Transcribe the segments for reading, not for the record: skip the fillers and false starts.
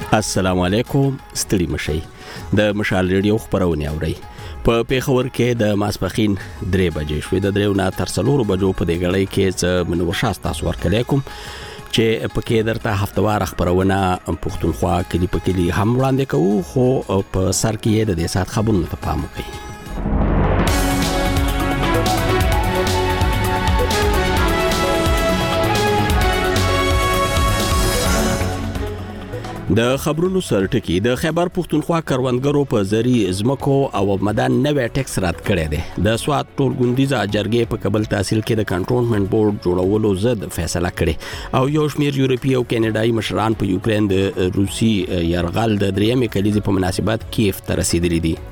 السلام علیکم ستړي مشي د مشال ریډیو خبرونه اوري په پیښور کې د ماسپخین 3 بجې شوې د دریو نه تر 4 بجو په دې غړې کې څه منوشاست تاسو ورکلیکم چې په کې درته هفتوار خبرونه پښتونخوا کلی په کلی هم وړاندې کوو خو په سر کې د دې سات خبرونه ته پام وکړئ. د خبرونو سرټکی د خیبر پښتونخوا کروندګرو په زری زمکو او مدان نوې ټیکس رد کړی دی. د سوات ټولګوندیزه جرګې په کابل تحصیل کې د کنټرولمنت بورډ جوړولو ضد فیصله کړې او یو شمېر یورپی او کینیډایي مشران په یوکرين د روسي یرغل د درېمې کلیزې په مناسبت کیف ته رسیدلي دي.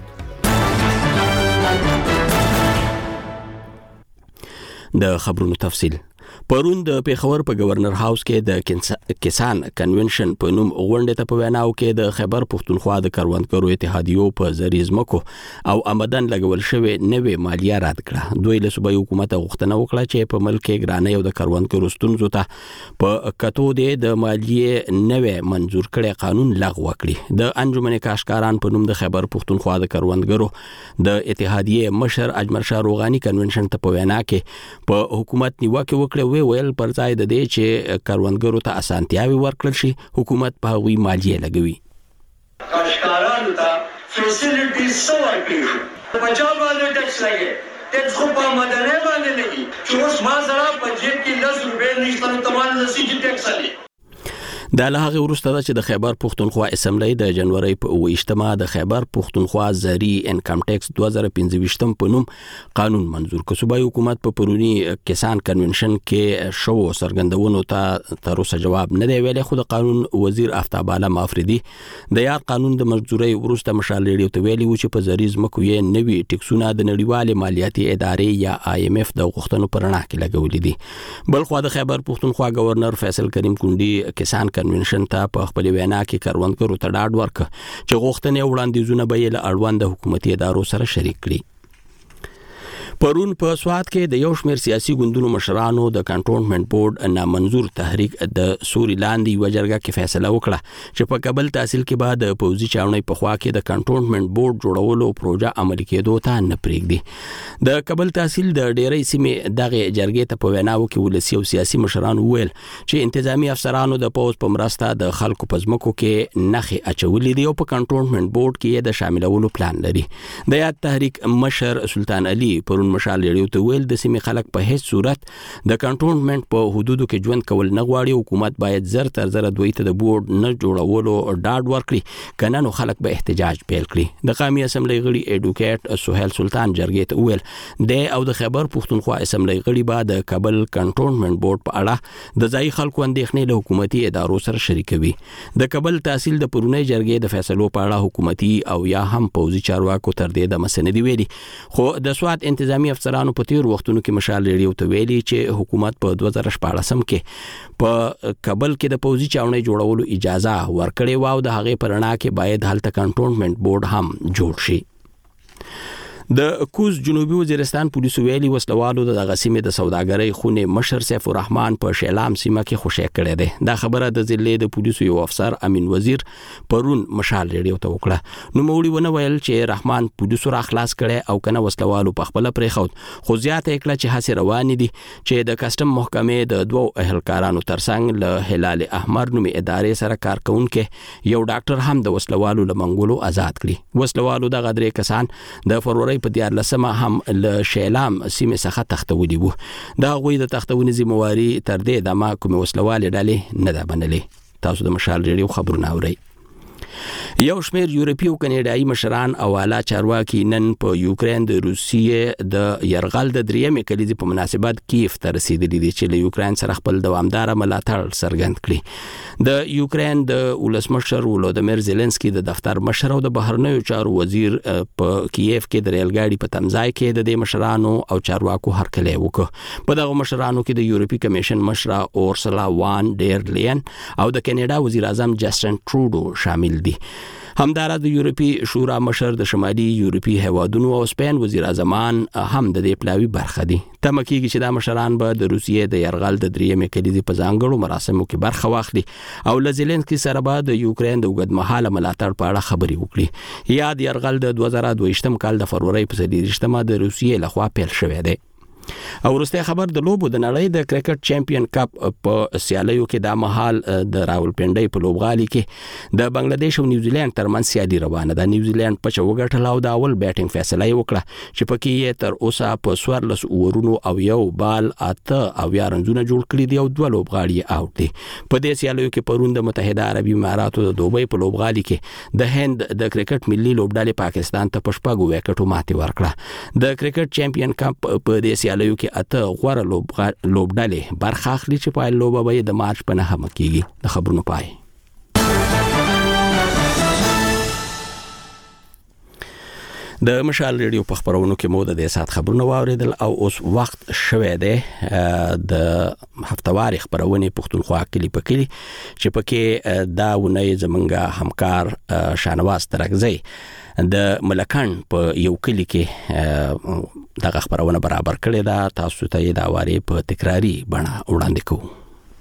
د خبرونو تفصیل پرون د پیښور په گورنر هاوس کې د کسان کنونشن په نوم غونډه ته په ویناو کې د خیبر پښتونخوا د کروندګرو اتحادیو په زریزمکو او آمدن لګول شوی نوې مالیه رد کړه. دوی له صوبایي حکومت غوښتنه وکړه چې په ملک کې ګرانۍ او د کروندګرو ستونزو ته په کتو د مالیه نوې منظور کړي قانون لغوه کړي. د انجمن کاشکاران په نوم د خیبر پښتونخوا د کروندګرو د اتحادیې مشر اجمل شاه روغانی کنونشن ته په وینا کې په حکومت نیوکه وکړه ویل پر ځای د دې چې کروندګرو ته اسانتیاوي ورکړل شي حکومت په هغوی مالیه لګوي. کاشکارانو ته فیسیلیټیز سو ورکړي په چا باندې ټیکس لګي ټیکس خو په مدني باندې لګي چې اوس ما سره په جیب کې 10 روپۍ نشته نو تمام نسی چې ټیکس لګي. دا له هغه وروسته چې د خیبر پښتونخوا اسمبلی د جنوري په 28مه د خیبر پښتونخوا زری انکم ټیکس 2025 په نوم قانون منظور کړ. صوبایي حکومت په پرونی کسان کنونشن کې شو سرګندونو ته تر اوسه جواب نه دی ویلي خو د قانون وزیر آفتاب عالم افریدي د یاد قانون د مزدوري وروسته مشال ریډیو ته ویلي و چې په زری زمکو یې نوي ټیکسونه د نړیوال مالیاتي ادارې یا IMF د غوښتنو پر رڼا کې لګولې دي. بلخو د خیبر پښتونخوا گورنر فیصل کریم کونډي کسان کنونشن ته په خپل وینا کې کروندګرو ته ډاډ ورکړ چې غوښتنې وړاندیزونه به یې له اړوند حکومتي ادارو سره شریک کړي. پرون په سوات کې د یو شمېر سیاسي ګوندونو مشرانو د کنټرولمنت بورډ نامنظور تحریک د سوري لاندې یو جرګه کې فیصله وکړه چې په کابل تحصیل کې بعد پوزي چاونۍ په خوا کې د کنټرولمنت بورډ جوړولو پروژه عملي کېدو ته نه پرېږدي. د کابل تحصیل د ډېرې سیمې دغه جرګې ته په ویناو کې ولسی او سیاسي مشران ویل چې انتظامی افسرانو د پوز په مرسته د خلکو په ځمکو کې نخې اچولې دي او په کنټرولمنت بورډ کې د شاملولو پلان لري. د یاد تحریک مشر سلطان علي پرون مشال ریډیو ته ویل د سیمې خلک په هیڅ صورت د کنټرولمنت په حدودو کې ژوند کول نه غواړي. حکومت باید زر تر زر دوی ته د بورډ نه جوړولو ډاډ ورکړي کنه نو خلک به احتجاج پیل کړي. د قومي اسمبلی غړي ایډوکیټ سهیل سلطان جرګې ته ویل د او د خیبر پښتونخوا اسمبلی غړي بعد د کابل کنټرولمنت بورډ په اړه د ځای خلکو اندېښنې له حکومتي ادارو سره شریکوي. د کابل تحصیل د پرونی جرګې د فیصلو په اړه حکومتي او یا هم پوزي چارواکو تر دې د مسندې ویلي خو د سوات انتظامی افسرانو په تیر وختونو کې مشال ریډیو ته ویلي چې حکومت په 2014 کې په کابل کې د پوزي چاونۍ جوړولو اجازه ورکړې و او د هغې په رڼا کې باید هلته کنټرولمنت بورډ هم جوړ شي. د کوز جنوبي وزیرستان پولیسو ویلي وسلوالو د غسیمې د سوداګرۍ خونې مشر سیف الرحمن په شیلام سیمه کې خوشی کړی دی. دا خبره د ضلع د پولیسو یو افسر امین وزیر پرون مشال ریډیو ته وکړه. نو موري ونه ویل چې رحمان پولیسو را خلاص کړي او کنه وسلوالو په خپل پرېخود خو زیاته کړه چې هڅه روان دي چې د کسٹم محکمې د دوو اهلکارانو ترڅنګ له هلال احمر نومي ادارې سره کارکونکو یو ډاکټر هم د وسلوالو لمنګولو آزاد کړي. وسلوالو د غدري کسان د فروری په 14 هم له شیلام سیمې څخه تختولي وو. دا غوي د تختونې ذمہواری تر دې د ما کوم وسلوالې ډلې نه ده بنلې. تاسو د مشال ریډیو خبرونه اورئ. یو شمېر یورپی او کینیډایي مشران او اعلی چارواکي نن په یوکرين د روسیې د یرغل د درېمې کلیزې په مناسبت کیف ته رسیدلي دي چې له یوکرين سره خپل دوامدار ملاتړ څرګند کړي. د یوکرين د ولسمشر ولودمیر زيلنسکي د دفتر مشر او د بهرنیو چارو وزیر په کیف کې د ریلګاډي په تمځای کې د دې مشرانو او چارواکو هرکلی وکړ. په دغه مشرانو کې د یورپی کمیشن مشره اورسلا وان ډیر لین او د کینیډا وزیر اعظم جسټن ټروډو شامل دي. همدارس د یورپی شورا مشر د شمالي یورپی هیوادونو او سپین وزیر اعظم هم د دې پلاوی برخه دي. تمه کېږي چې دا مشران به د روسیې د یرغل د دریمې کلیدي په ځانګړو مراسمو کې برخه واخلي او له زيلنسکي سره به د یوکرين د اوږدمهاله ملاتړ په اړه خبرې وکړي. یاد یرغل د 2022 کال د فروری په 23 د روسیې لخوا پیل شوی دی. او وروسته خبر د لوبو د نړۍ د کرکټ چمپیون کپ په سیالیو کې د مهال د راولپنډۍ په لوبغالي کې د بنگلاديش او نیوزیلند ترمنځ سیالي روانه ده. نیوزیلند په چوغټل او د اول بیټینګ فیصله وکړه چې پکې یې تر اوسه په 14 اورونو او یو بال اته او یا رنزونه جوړ کړي دي او دوه لوبغاړي اوټ دي. په دې سیالیو کې پرون د متحده عربي اماراتو د دوبۍ په لوبغالي کې د هند د کرکټ ملي لوبډلې پاکستان ته په شپږو وکټو ماتې ورکړه. د کرکټ چمپیون کپ په دې سیالیو کې اته غوړه لوبډلې برخه اخلي چې په لوبه به د مارچ په 9 کېږي. د خبرونو پای. د مشال ریډیو په خبرونو کې مو د سات خبرونه واوریدل او اوس وخت شوه دی د هفتواري خبرونه پښتونخوا کلی په کلی چې پکې دا ونې زمونږه همکار شانواز ترکزی د ملکان په یو کلی کې دغه خبرونه برابر کړي دا تاسو ته د اواري په تکراری بڼه وړاندې کوو.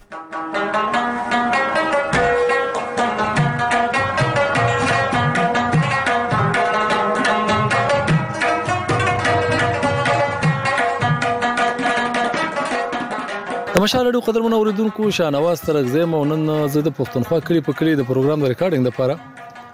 مشال ډو قدرمن اوریدونکو شانواز ترغزه مونن زه د پښتونخوا کلی په کلی د پروګرام د ریکارډینګ لپاره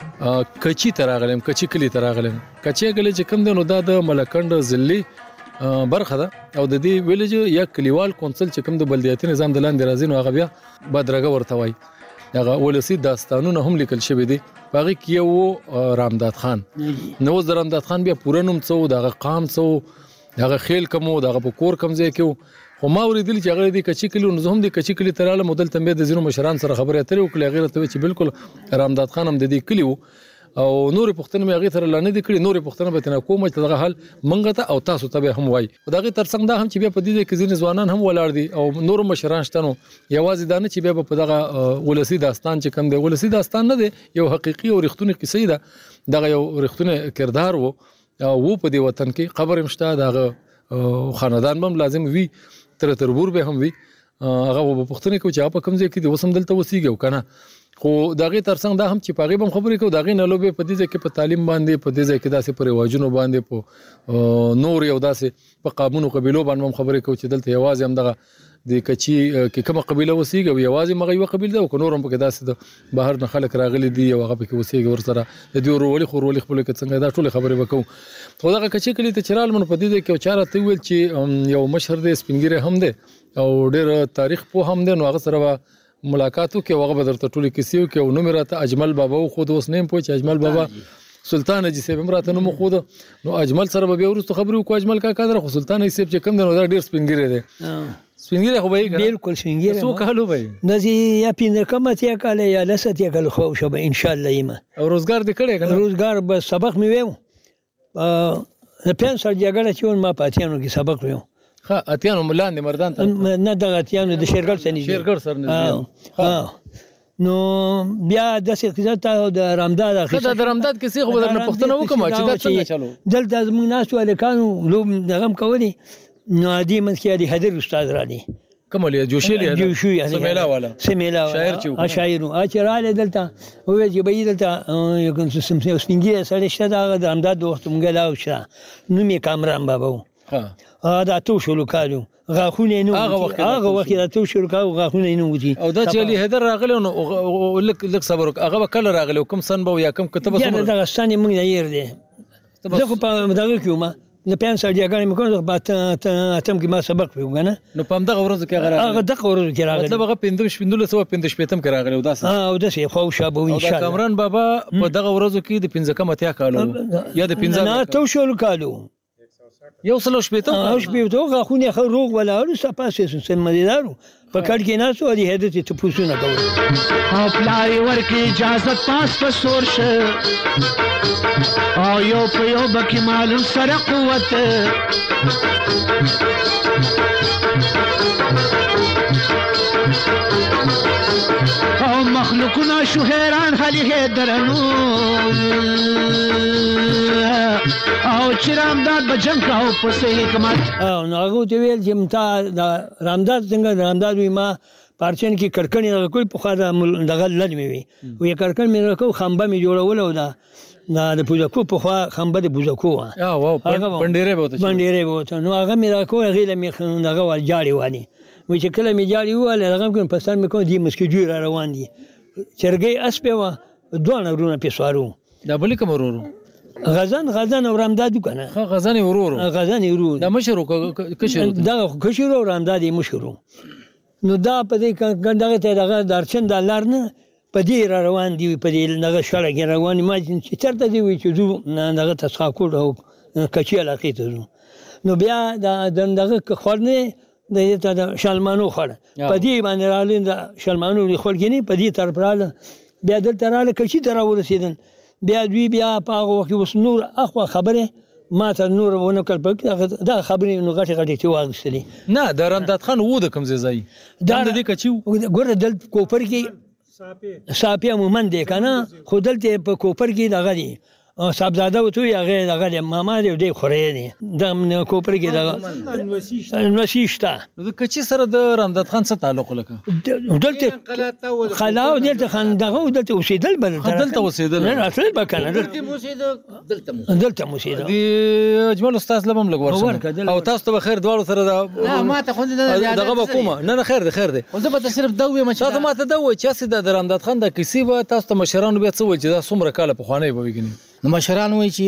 کچی تراغلم کچی کلی تراغلم کچی کلی چې کوم د نو د ملکند ضلعي برخه ده او د دې ویلج یا کلیوال کونسل چې کوم د بلدیاتي نظام د لاندې راځي نو هغه بیا بدرګه ورته وای. هغه ولسی داستانونه هم لیکل شوی دي. باغی کې وو رامداد خان نو د رامداد خان بیا پوره نوم څو دغه قام څو دغه خیل کوم دغه په کور کم ځای کې خو ما ورېدل چې هغه د کچی کلی نو هم د کچی کلی تراله مدل تنبیه د زینو مشران سره خبرې اترې وکړې غیر ته چې بالکل رامداد خان هم د دې کلی او نور پښتنه مې هغه تر لانه د کلی نور پښتنه به تنه کومه چې دغه حل منګه ته او تاسو ته هم وای. دغه ترڅنګ دا هم چې بیا په دې کې ځینې ځوانان هم ولاړ دي او نور مشران شته نو یوازې دا نه چې بیا په دغه ولسی داستان چې کوم دی ولسی داستان نه دی یو حقيقي او رښتونی کیسه ده دغه یو رښتونی کردار وو په دې وطن کې قبر مشته دغه خاندان هم لازم وي تربور به هم وي هغه په پښتنه کې چې په کوم ځای کې د وسم دلته وسیږي کنه خو دغه ترڅنګ دا هم چې پاغي بم خبرې کو دغه نه لوبه په دې ځای کې په تعلیم باندې په دې ځای کې داسې پر رواجونو باندې په نور یو داسې په قانونو قبيلو باندې خبرې کو چې دلته یوازې هم دغه د کچی کې کومه قبيله وسیږي یوازې مغه یو قبيله او نورم په کې داسې د بهر نه خلک راغلي دي او هغه په کې وسیږي ورسره د دې ورولي خورولي خپل کې څنګه دا ټول خبرې وکړو. خو دغه کچی کلی ته چرال من په دې ځای کې چاره ته ویل چې یو مشر د سپینګری هم دی او ډېر تاریخ په هم دی نو هغه سره ملاقاتو کې هغه بدرته ټولې کیسیو کې او نو مراته اجمل بابا خو د اوس نیم پوه چې اجمل بابا سلطان اجي سیب امراته نو خو نو اجمل سره به ورسته خبرو کو اجمل کا قدر خو سلطان اجي سیب چې کم نو ډېر سپینګری دی سپینګری خو به بالکل سپینګری سو کالو به نزي یا پینځه کمه کاله یا لسته کاله خو شوب ان شاء الله یما او روزګار دې کړی کنه روزګار به سبق مې ویم د پین سر جګړه چې ما پاتیانو کې سبق ویم ها اتیانو ملاندې مردان ته نه دغه اتیانو د شیرګل سنې شیرګل سر نه نو بیا د سقزت او د رامداد اخیسته د رامداد کې څه خبر نه پښتنه وکم چې دا څنګه چلو دلته موږ ناس والکانو لوب دغم کولی نو ادي من کې علي حیدر استاد را دي کومه جوشي سمیلا والا شاعر چې شاعر او اچراله دلته او چې به دلته یو کوم سمسه سپینګي سره شته د رامداد وخت مونږ لا وشه نو می کامران بابا دا تو شلو کالو غاخونه نو هغه وخت دا تو شلو کالو غاخونه نو ودی او دا چې علي حیدر راغله نو لک صبر هغه کله راغله کوم سن به یا کوم کتابه سره دا ستانه موږ نه ير دي زه خو په دغه کېوم نه پین سره جګړه مې کوم په اتم کې ما سبق وګنه نو په دغه ورځ کې هغه دغه ورځ کې راغله مطلب هغه 15 شپتم کې راغله او دا او د څه خو شابه ان شاء الله کامران بابا په دغه ورځ کې د 15 کمه کالو یا د 15 نه تو شلو کالو یو سلو شپیتم او شپیتم غاخونه خو روغ ولاړو سپاسې سم مدیدارو په کډ کې ناسو علي حیدر ته پوښتنه کوي او پلای ورکی اجازه پاس په سور شه او یو په یو بکی معلوم سره قوت او مخلوقونه شو حیران حالي درنو او چې رامداد به جنګ کاو په صحیح حکمت. نو هغه ته ویل چې متا رامداد څنګه رامداد وي ما پارچن کې کړکړې کوئی په خاطر دغه لړ مې وي وی کړکړ مې راکو خمبه مې جوړول او دا د پوزکو په خوا خمبه د پوزکو واو بنديره بوته نو هغه مې راکو هغه مې دغه ول جاړي وانی وی چې کله مې جاړي واله هغه کوم پسند مې کو دي مسکی جوړ روان دي چرګي اسپه وا دوه ورونه په سوارو دا بل کوم ورورو غزان او رامداد کنه غزان ورورو دا مشرو کشرو رامداد مشرو نو دا په دې ګندغه ته دغه درچن دلار نه په دې روان دي په دې دغه شړه کې روان ما چې چرته دی وي چې دغه تساکو او کچې علاقې ته نو بیا دغه خورنه د شلمانو خور په دې باندې رالین د شلمانو خورګنی په دې طرف رااله بیا دلته رااله کچې ته راورسیدل بیا دوی بیا په هغه وخت اوس نور اخوا خبره ما ته نور ونه کړ دا خبرې نو غټي چې واغستلې نه د رامداد خان وو د کوم ځای دا د دې کچو ګوره دل کوپر کې صاحب مومن دی کنه خو دلته په کوپر کې دغه دی صاحبزاده وته هغه دغه ماما دی خورې دی د کوپر کې دغه نوسیشتا د کچې سره د رامداد خان سره تعلق لکه دلته خلاو دلته خان دغه دلته اوسېدل بل دلته اوسېدل نه اصل بکنه دلته موسیده دی اجمل استاد لبم لګ ورسره او تاسو ته خیر دواړو سره نه ما ته خو دغه کومه نه خیر دی زه به صرف دوی تاسو ما ته دوی چې د رامداد خان د کیسې و تاسو ته مشرانو بیا څه وایي چې دا څومره کاله په خوانې بويګني نو مشران وایي چې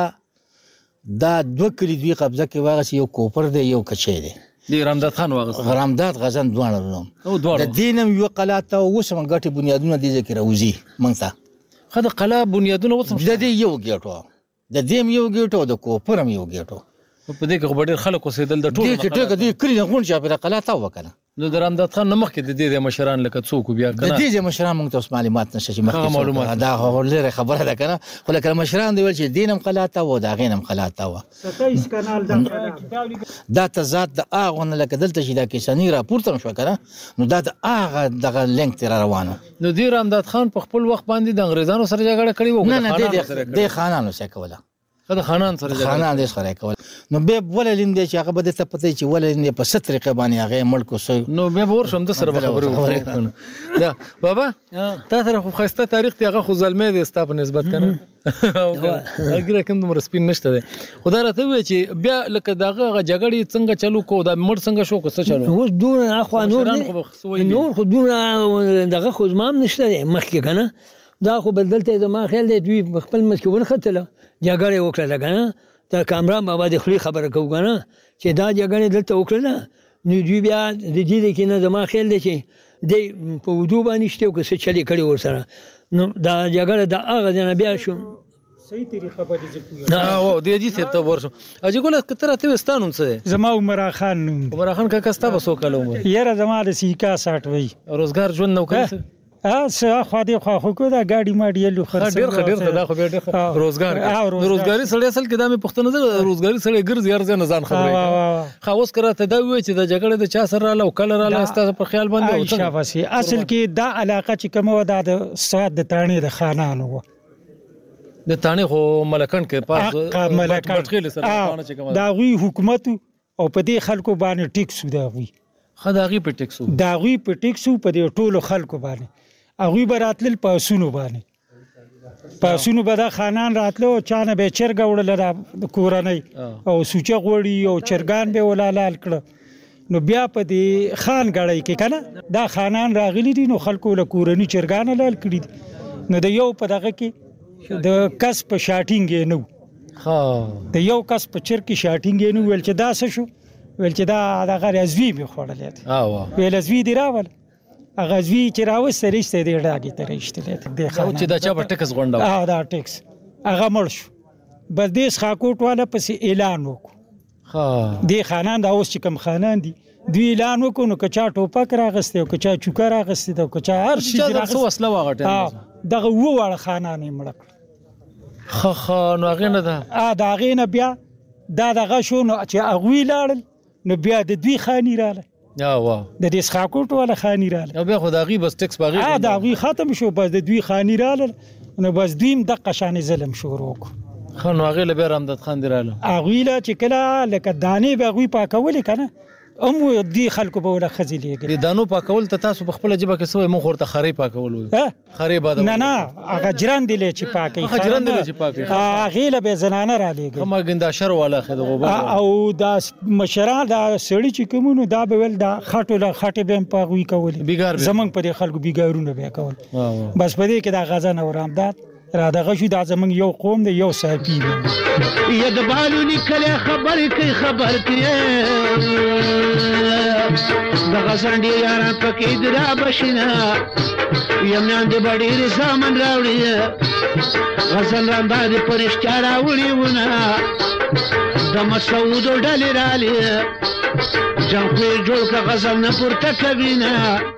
دا دوه کلی دوی قبضه کې واغس یو کوپر دی یو کچې دی دی رامداد خان واغس رامداد غزن دوانه د دینم یو قلاته وسم غټي بنیادونه دي ذکر اوزي مونږه خدای قلا بنیادونه وسم د دې یو ګټو د دې یو ګټو د کوپرم یو ګټو په دې کې ډېر خلک اوسېدل د ټولو دې کلی نه غون چې په قلاته وکنه نو د رامداد خان نمخ کې د دې مشران لکه څوک بیا کنه د دې مشران موږ ته معلومات نشته چې مخکې معلومات دا لري خبره ده کنه خو لکه مشران دی ول چې دینم قلاته و دا غینم قلاته و 27 کانال دا تضاد د اغه نه لکه دلته چې دا کیسانی راپورته شو کنه نو دا د اغه دغه لینک تر روانو نو دی رامداد خان په خپل وخت باندې د انګريزانو سره جګړه کړې و نه د خانانو سره کوله د خانان سره کول نو به وللین دي چې هغه به ته پته چې وللین په ست طریقه باندې هغه ملک سو نو به ورشم د سره خبرو دا بابا تا سره خو خسته تاریخ دی هغه خو ظلمه دي ستا په نسبت کنه اګره کوم نمبر سپین نشته دی خدای راته وی چې بیا لکه دغه جګړې څنګه چلو کو دا مړ څنګه شو کو څه چلو اوس دون اخو نور خو دون دغه خو زمام نشته مخکې کنه دا خو بدلته زما خیال دی دوی خپل مسکون خطله جګړه وکړه کنه دا کامران بابا د خلی خبره کو کنه چې دا جګړه دلته وکړه نو دوی بیا د دې کې نه زما خیال دی چې د په ودو باندې شته او څه چلی کړي ورسره نو دا جګړه د هغه نه بیا شو صحیح طریقه باندې ځکو او د دې څه ته ورسو اجي ګول کتره ته وستانوم څه زما عمر خان کاکا ستا وسو کله عمر یره زما د سیکا 60 وای روزګار ژوند نو کړی خو دې خو کو دا گاډي ماډي له خرڅ ډېر دا خو ډېر روزګاری سړی اصل کې دا مې پښتنه ده روزګاری سړی ګرځي ارزه نه ځان خبرې خاوس کراته دا وی چې د جګړې د چا سره رااله او کله رااله ستاسو په خیال باندې اصل کې دا علاقه چې کومه ودا د سواد د تانې د خانانو د تانې خو ملکن کې پاس ملکن دا غوي حکومت او په دې خلکو باندې ټیکس دا غوي خداغي په ټیکسو دا غوي په ټیکسو په دې ټولو خلکو باندې اغوی براتل پاسونو باندې پاسونو به دا خانان راتلو چانه به چرګ وړل د کورنۍ او سوچه غوړي او چرګان به ولالال کړ نو بیا په دې خان غړی کې کنه دا خانان راغلي دي نو خلکو له کورنۍ چرګان لال کړی نو د یو په دغه کې د کس په شاټینګ نو د یو کس په چرکی شاټینګ نو ول چې دا څه شو ول چې دا دغه رزوی به خوړلې ویل رزوی دی راول غزوی چې راوسته رښتې دی ډاګي ته رښتې دی خو چې دا چا په ټکس غونډه دا ټکس هغه مړ شو بس دې خاکوټ والا پس اعلان وکړو دې خانان دا اوس چې کوم خانان دي دوی اعلان وکړو نو کچا ټوپک راغسته او کچا چوکا راغسته او کچا هر شي راغسته وسله واغټه دغه وواړه خانان یې مړ کړ نو هغه نه ده دا هغه نه بیا دا دغه شو نو چې هغوی لاړل نو بیا د دوی خاني رااله واه د دې اسحاقوټ ولا خاني رااله او بیا خو دا غي بس ټیکس باغی دا غي ختم شو بس د دوی خاني رااله نو بس دویم د قشان ظلم شروع خو نو هغه له رامداد خان دراله هغه لا چې کله لکه دانه به غوي پاکول کنه دی خلکو به ولا خزي لګي د دانو پاکول ته تاسو په خپل جبه کې سوې مخ ورته خري پاکول وي خري باد نه هغه جران دی چې پاکي جران دی چې پاکي هغه له به زنانه را لګي هم ګندا شر والا خدغه او دا مشران دا سړی چې کومونو دا به ول دا خټو له خټه به پاغوي کول زمنګ په خلکو بیګارونه به کول بس په دې کې دا غزا نه ورامداد را دغه شو د زمنګ یو قوم دی یو صاحبي ید بالو نکله خبر کوي دغه سندې یاران پکې درا بشینا یمن دې بډې رسامن راوړي غزل رامداد پرشتیا راوړي ونه د مسعود ډلې رالي جنخوي جوړ کا غزل نه پورته کوي نه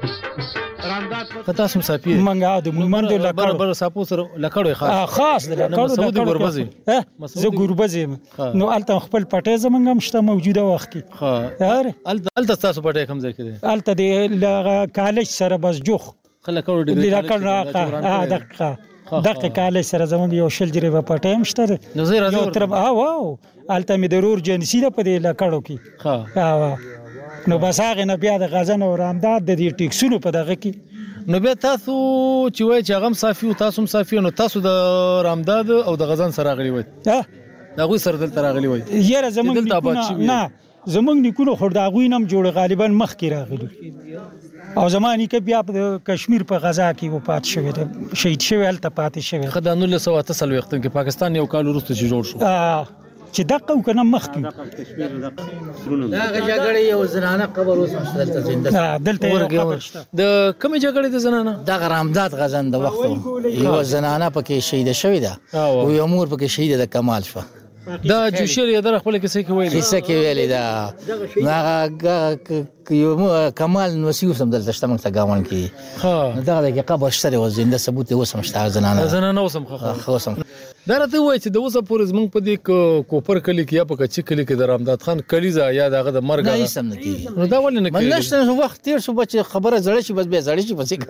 خطا سم صافي منګه د مومند له بر صاحب سره لکړو خاص د مسعود ګوربزي زه ګوربزي نو الته خپل پټه زمنګ مشته موجوده وخت کې یار الته تاسو پټه کوم ځای کې دي الته د کالج سره بس جوخ خلکړو دي دغه کالج سره زمنګ یو شل جری په پټه مشته نو زه راځم تر واو الته می ضرور جنسي په دې لکړو کې نو بس هغه نه بیا د غزن او رامداد د دې ټیکسونو په دغه کې نو بیا تاسو چې وای چې هغه صافي او تاسو صافي نو تاسو د رامداد او د غزن سره غلي وای دا غوي سره دلته راغلي وای یاره زمونږ نه زمونږ نیکونو خور دا غوي نم جوړ غالبا مخ کې راغلي او زمانی کې بیا په کشمیر په غزا کې و پات شوی شهید شوی الته پاتې شوی خدای 1930 وخت کې پاکستان یو کال وروسته جوړ شو چې دغه کنه مخ کې دا جګړه یو زنانه قبر اوس مشترک زنده دلته د کوم جګړه د زنانه د رامداد غزن د وخت یو زنانه پکې شهید شوی ده او یو مور پکې شهید ده کمال شو دا جوشر یې در خپل کیسه کې ویل کیسه کې ویل دا یو کمال نوسیو سم دلته شته موږ ته گاون کې دا د قبر شته او زنده ثبوت اوس مشته زنانه اوسم دا راته وای چې د اوسه پورې زمونږ په دې کوپر کلی کې یا په کچې کلی کې د رامداد خان کلیزا یا دغه د مرګ نه سم نه کیږي نو دا ولې نه کیږي نشته وخت تیر شو بچ خبره زړه شي بس به زړه شي بس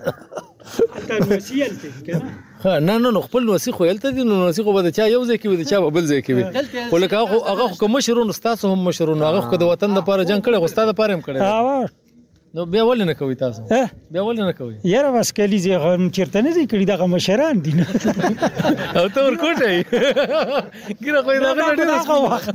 نه خپل وسیخ ویلته دي نو وسیخ به چا یو ځای کې وي چا بل ځای کې وي خو لکه هغه کوم مشرون تاسو هم مشرون هغه د وطن لپاره جنگ کړي غوستا لپاره هم کړي نو بیا ولې نه کوي تاسو بیا ولې نه کوي یاره بس کلی زه غم چیرته نه دي کړي دغه مشران دي او ته ورکوټه ګیره خو دا ډېر وخت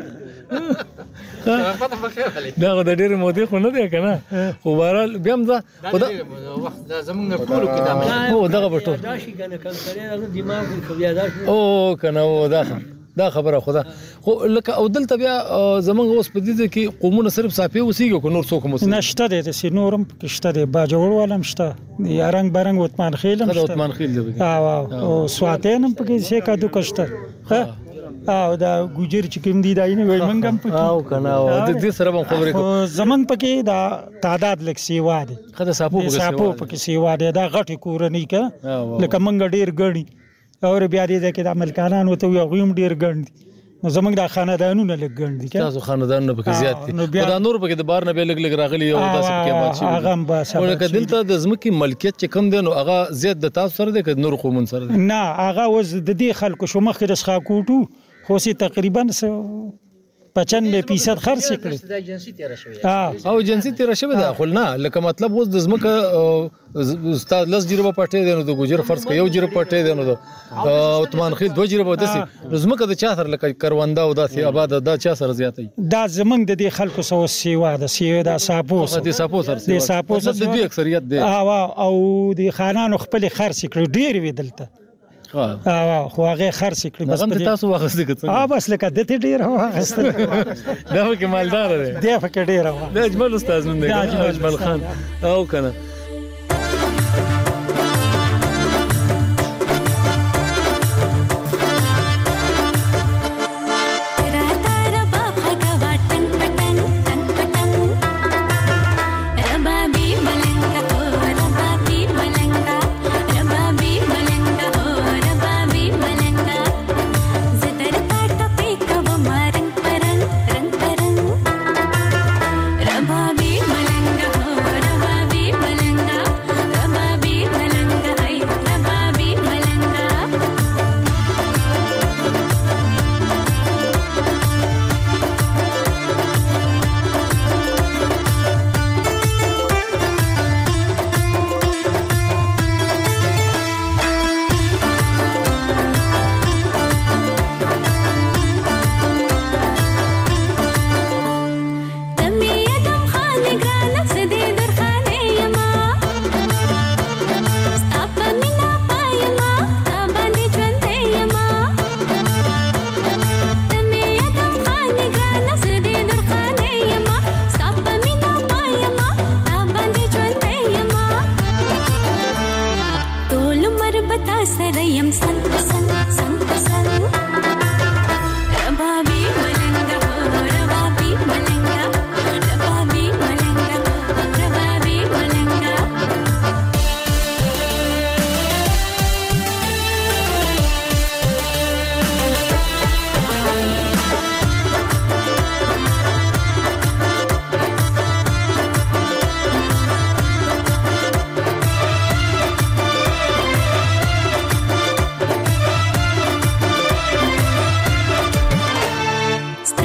دا د ډېر مودې خو نه دی کنه خو بهرحال بیا هم دا وخت زمونږ ټولو کې دا او دغه بټو دا شي کنه کم کړي دماغ خو بیا او کنه دا خبره خدا خو لکه او دلته بیا زمونږ اوس په دې کې قومونه صرف صافي اوسېږي کو نور څوک مو نشته د سينورم کشته د باجوړ ولم شته یا رنگ برنګ عثمان خیلم شته عثمان خیل دی او سواتینم پکې څه کا دو کشته او دا ګوجر چې کوم دی دای نه وای منګم پکې او کنه او د دې سره هم خبرې کو زمنګ پکې دا تعداد لک سیوا دي خدای صاحب پکې سیوا دي دا غټي کورنۍ کا لکه منګ ډیر ګړي اور بیا دې کې د عملکانان وته یو غویم ډیر ګڼ نو زمنګ د خاندانونو لګ ګڼ دي تاسو خاندانونو پکې زیات دي دا نور پکې د بار نه به لګ راغلي او تاسو کې بات شي هغه بس ولکه دلته د زمکي ملکیت چې کم دی نو هغه زیات د تاسو سره دی که نور قومون سره دی نه هغه وز د دې خلکو شو مخې د ښاکوټو خو سي تقریبا 95% خرڅ کړي او جنسي تیر شوی دا خو نه لکه مطلب اوس د زمکه استاد لس جریبه پټې دی نو د ګوجر فرض ک یو جریبه پټې دی نو د عثمان خیل دو جریبه دسي زمکه د چا سره لکه کرونده او داسي آباد دا چا سره زیاتې دا زمنګ د دې خلکو سو سیوا د سیوا د ساپو سره د ساپو سره د دې اکثریت دی او د خانانو خپل خرڅ کړي ډیر وی دلته خو هغه خرڅ کړي بس تاسو واخستې کړه بس لکه د ته ډیر واخستې دا کې مالدار دی دا فکر ډیر دا اجمل استاد نوم دی اجمل خان او کنه Baby,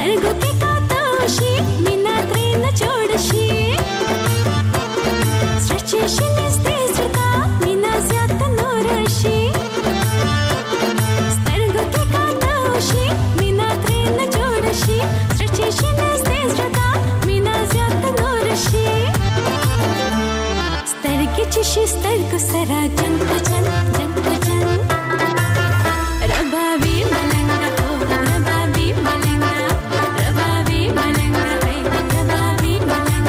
سترګو کې کاته شي مینا ترې نه جوړ شي زړه چې شي نږدې زړه مینا زیاته نور شي سترګو کې کاته شي مینا ترې نه جوړ شي زړه چې شي نږدې زړه مینا زیاته نور شي سترګې چې شي سترګو سره جنګ په جنګ جنګ په جنګ ربابي ملنګ ربابي ملنګ ربابي ملنګ ربابي ملنګ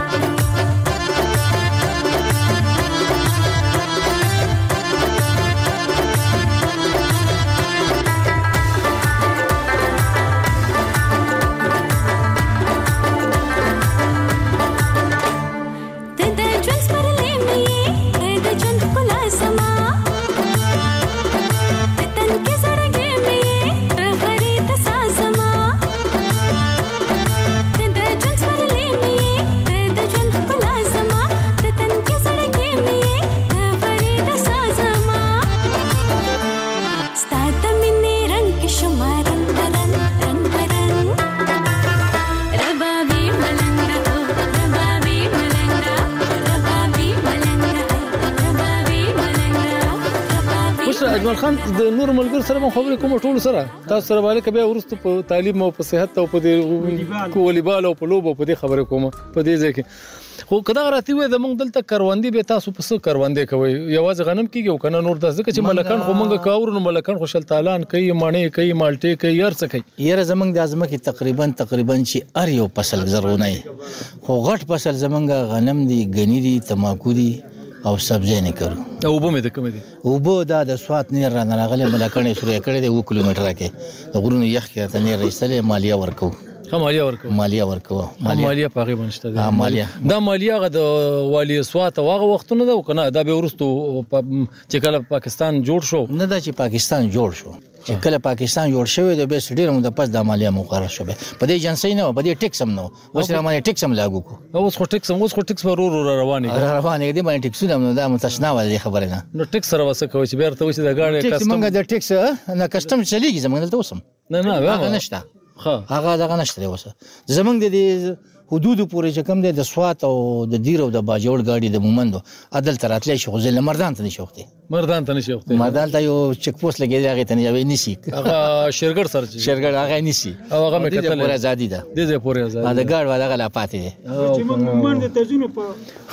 اجمل خان د نور ملګر سره مو خبرې کوم ټول سره تاسو سره باندې کبه ورستو په تعلیم او په صحت او په والیبال او په لوبو په دې خبرې کوم په دې ځکه خو کدا راتی وې د مونږ دلته کاروندې به تاسو په څه کاروندې کوي یوازې غنم کیږي او کنه نور داسې چې ملکان خو مونږ کاور نو ملکان خوشل تالان کوي مانې کوي مالټي کوي هر څه کوي یره زمنګ د ازمه کې تقریبا چې ار یو فصل زرغونه خو غټ فصل زمنګ غنم دي غنی دي تماکو دي او سبزی نه کړو او وبو مې د کوم دي وبو د سوات نه را نه راغله ملکانې شروع کړې د 2 کیلومتر کې د غرونو یخ کې ته نه رسېله مالیه ورکو مالیه ورکو مالیه پاغي بنشته دا مالیه غد والی سوات واغه وختونه دا کنه دا به ورستو چې کله پاکستان جوړ شو نه دا چې پاکستان جوړ شو چې کله پاکستان جوړ شوی د بیس ډیر مو د پس د مالیه مقرره شوه په دې جنسي نه په دې ټیکس هم نو اوس را باندې ټیکس هم لاګو کو اوس خو ټیکس رواني دي باندې ټیکس نه دا متشنا ولې خبره نه نو ټیکس سره وسه کوي چې بیرته وځي د غاړې کسټم موږ د ټیکس نه کسټم چلیږي زمونږ دلته اوسم نه هغه نشته هغه دغه نشته اوسه زمونږ د حدود پورې چې کم دي د سوات او د دیر او د باجوړ گاډي د مومندو عدل تراتلې شو ځل مردان ته نشوخته مردان ته یو چک پوسټ لګي هغه ته نه نشي هغه شرګړ سر شرګړ هغه نشي او هغه مې کتل پورې ازادي ده د دې پورې ازادي دا ګاډ والا غلا پاتې دي چې موږ مومند ته ځو په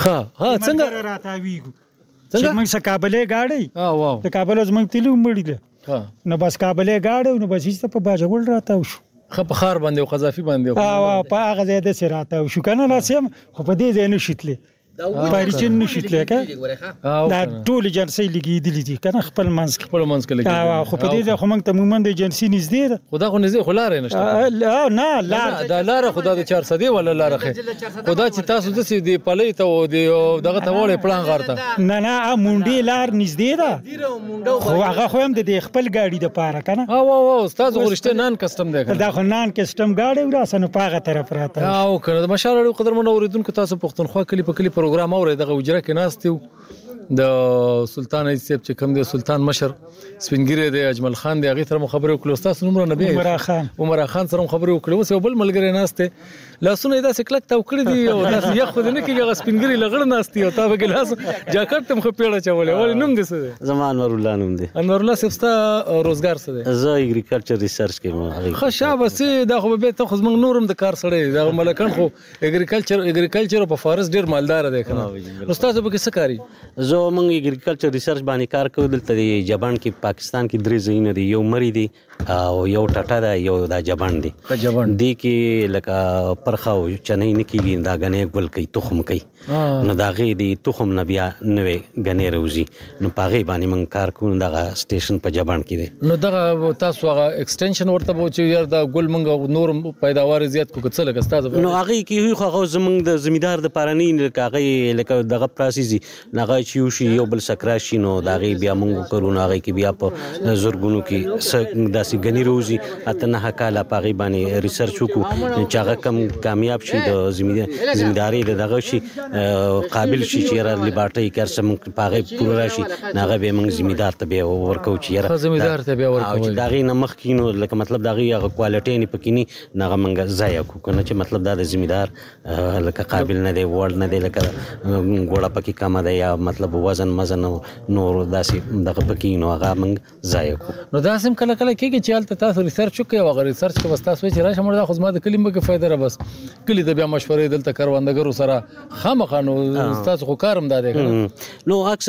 څنګه راتاویږو چې موږ سکابلې گاډي واو د کابل از موږ تلو مړی ده نو بس کابلې گاډي نو بس هیڅ په باجوړ راتاو شو بخار باندې او قذافي باندې او په هغه ځای د سراته شو کنه راسم خو په دې ځای نه شتلې پاریچن نشیتلې کا دا ټول جنسي لګي دي کنه خپل منځ کې لګي خو په دې ځای خو موږ ته مومند جنسي نږدې ده خدا خو نږدې خلاره نشته نه لار دا لار خدا د 400 ولا لار خه خدا چې تاسو د سې دی پلي ته او دغه ته وړې پلان غارته نه مونډي لار نږدې ده خو هغه خو هم د خپل گاډي د پاره کنه او استاد غوښته نان کسٹم دی دا خو نان کسٹم گاډي وراسنه پاغه طرف راته او کنه د مشال قدر منو اوریدونکو تاسو پښتونخوا کلی په کلی پروګرام اوري دغه وجره کې ناستیو د سلطان ایسیب چې کوم دی سلطان مشر سپینګری دی اجمل خان دی هغه تر خبرو کړو تاسو نوم نبی عمر خان سره خبرو کړو اوس بل ملګری ناشته لاسونه دا سکلک تا وکړی دی او دا یو خو نه کېږي سپینګری لغړ ناشتي او تا به ګلاس جاکټ تم خو پیړه چولې ولې نوم دې څه دی زمان انور الله نوم دی انور الله سپستا روزګار څه دی زه اګریکلچر ریسرچ کوم خو شابه سي دا خو به ته خو زمنګ نورم د کار سره دا ملکان خو اګریکلچر په فارس ډیر مالدار دی کنه استاد به څه کاری زه مونږ اګریکلچر ریسرچ باندې کار کوو دلته دی جبان کې پاکستان کې درې ځایونه دي یو مری دی او یو ټاټا دی یو دا جبان دی دی کې لکه پرخه او چنې نه کېږي دا غنې ګل کوي تخم کوي نو دا غي دی تخم نه بیا نوې غنې روزي نو پاغه باندې مونږ کار کوو دا سټیشن په جبان کې دی نو دا تاسو هغه ایکسټنشن ورته وو چې یار دا ګل مونږ نور پیداوار زیات کو څه لګ استاد نو هغه کې خو زمونږ د زمیدار د پارانی لکه هغه هغه لکه دغه پروسس هغه چې یو شي یو بل سکرا شي نو دا غي بیا موږ کړو هغه کې بیا په زورګونو کې داسې غني روزي اتنه کاله پاغي باندې ریسرچ وکړو چې هغه کم کامیاب شي د ځمېداري دغه شي قابل شي چې را لیبارټي کار سم پاغي پوره راشي هغه به موږ ځمېدار ته به ورکو چې را ځمېدار ته به ورکو دا غي نه مخ کینو لکه مطلب دا غي هغه کوالټي نه پکینی هغه موږ ضایع کو کنه چې مطلب دا د ځمېدار لکه قابل نه دی ورډ نه دی لکه ګوړه پکې کم ده یا مطلب وزن مزن نور داسې دغه پکې نو هغه موږ ضایع کو نو دا سم کله کله کېږي چې حالت تاسو ریسرچ وکړئ او هغه ریسرچ کې بس تاسو چې راشه مړه خو زما د کلمه کې فائدہ را بس کلی ته بیا مشورې دلته کروندګرو سره خامخا نو تاسو خو کارم دا دی نو اکس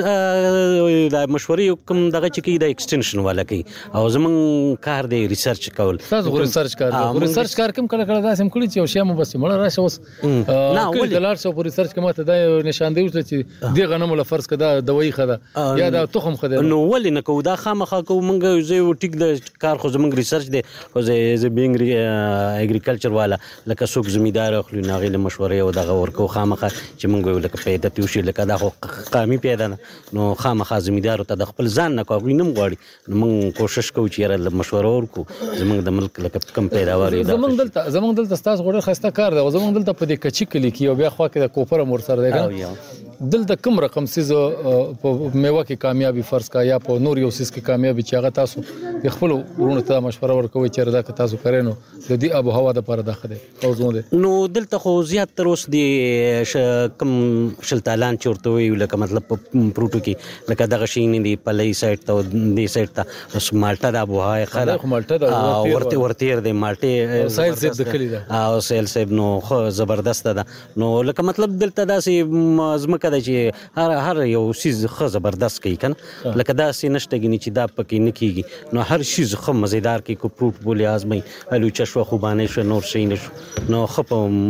دا مشورې کوم دغه چې کې د ایکسټنشن والا کوي او زمون کار دی ریسرچ کول تاسو ریسرچ کار کوم کله کله دا سم کړی چې یو شی مو بس مړه راشه اوس نه ولې د لار شو په ریسرچ کې ماته دا نشاندهي وشته چې دی غنمو له فرض کده دوايي خده یا دا تخم خده نو ولې نه کو دا خامخا کو مونږ زه ټیک د کار خو زمونږ ریسرچ دی خو زه بینګ اګریکلچر والا لکه څوک زمیدار اخلي ناغي له مشورې او دغه ورکو خامخا چې مونږ لکه پیدا پیوشي لکه دا خو قامي پیدا نو خامخا زمیدار ته د خپل ځان نه کوي نم غواړي نو مونږ کوشش کوو چې له مشوره ورکو زمونږ د ملک لکه کم پیداوار زمونږ دلته تاسو غوړه خسته کار دی زمونږ دلته په دې کچي کلی کې او بیا خو کې د کوپر مور سره دی دلته کوم رقم سیز په میوه کې کامیابی فرض کا یا په نور یو سیس کې کامیابی چې هغه تاسو خپل ورونه ته مشوره ورکوي چې دا تاسو کړئ نو د دې ابو هوا د پاره داخله اوزونه دي نو دلته خو زیات تر اوس دی کم شلتالان چورته وی لکه مطلب پروتو کې لکه دغه شي نه دی پلې سایت ته دی سایت ته اوس مالټا د ابو هوا خره مالټا د ورته دی مالټه سایل سیب د کلی دا او سیل سیب نو خو زبردست ده نو لکه مطلب دلته داسې ازمکه ده چې هر یو شیز خو زبردست کوي کنه لکه داسې نشته غني چې دا پکې نه کیږي نو هر شیز خو مزیدار کې کو پروت بولي ازمي الو چشو خو باندې شو نور شي نشو نو خو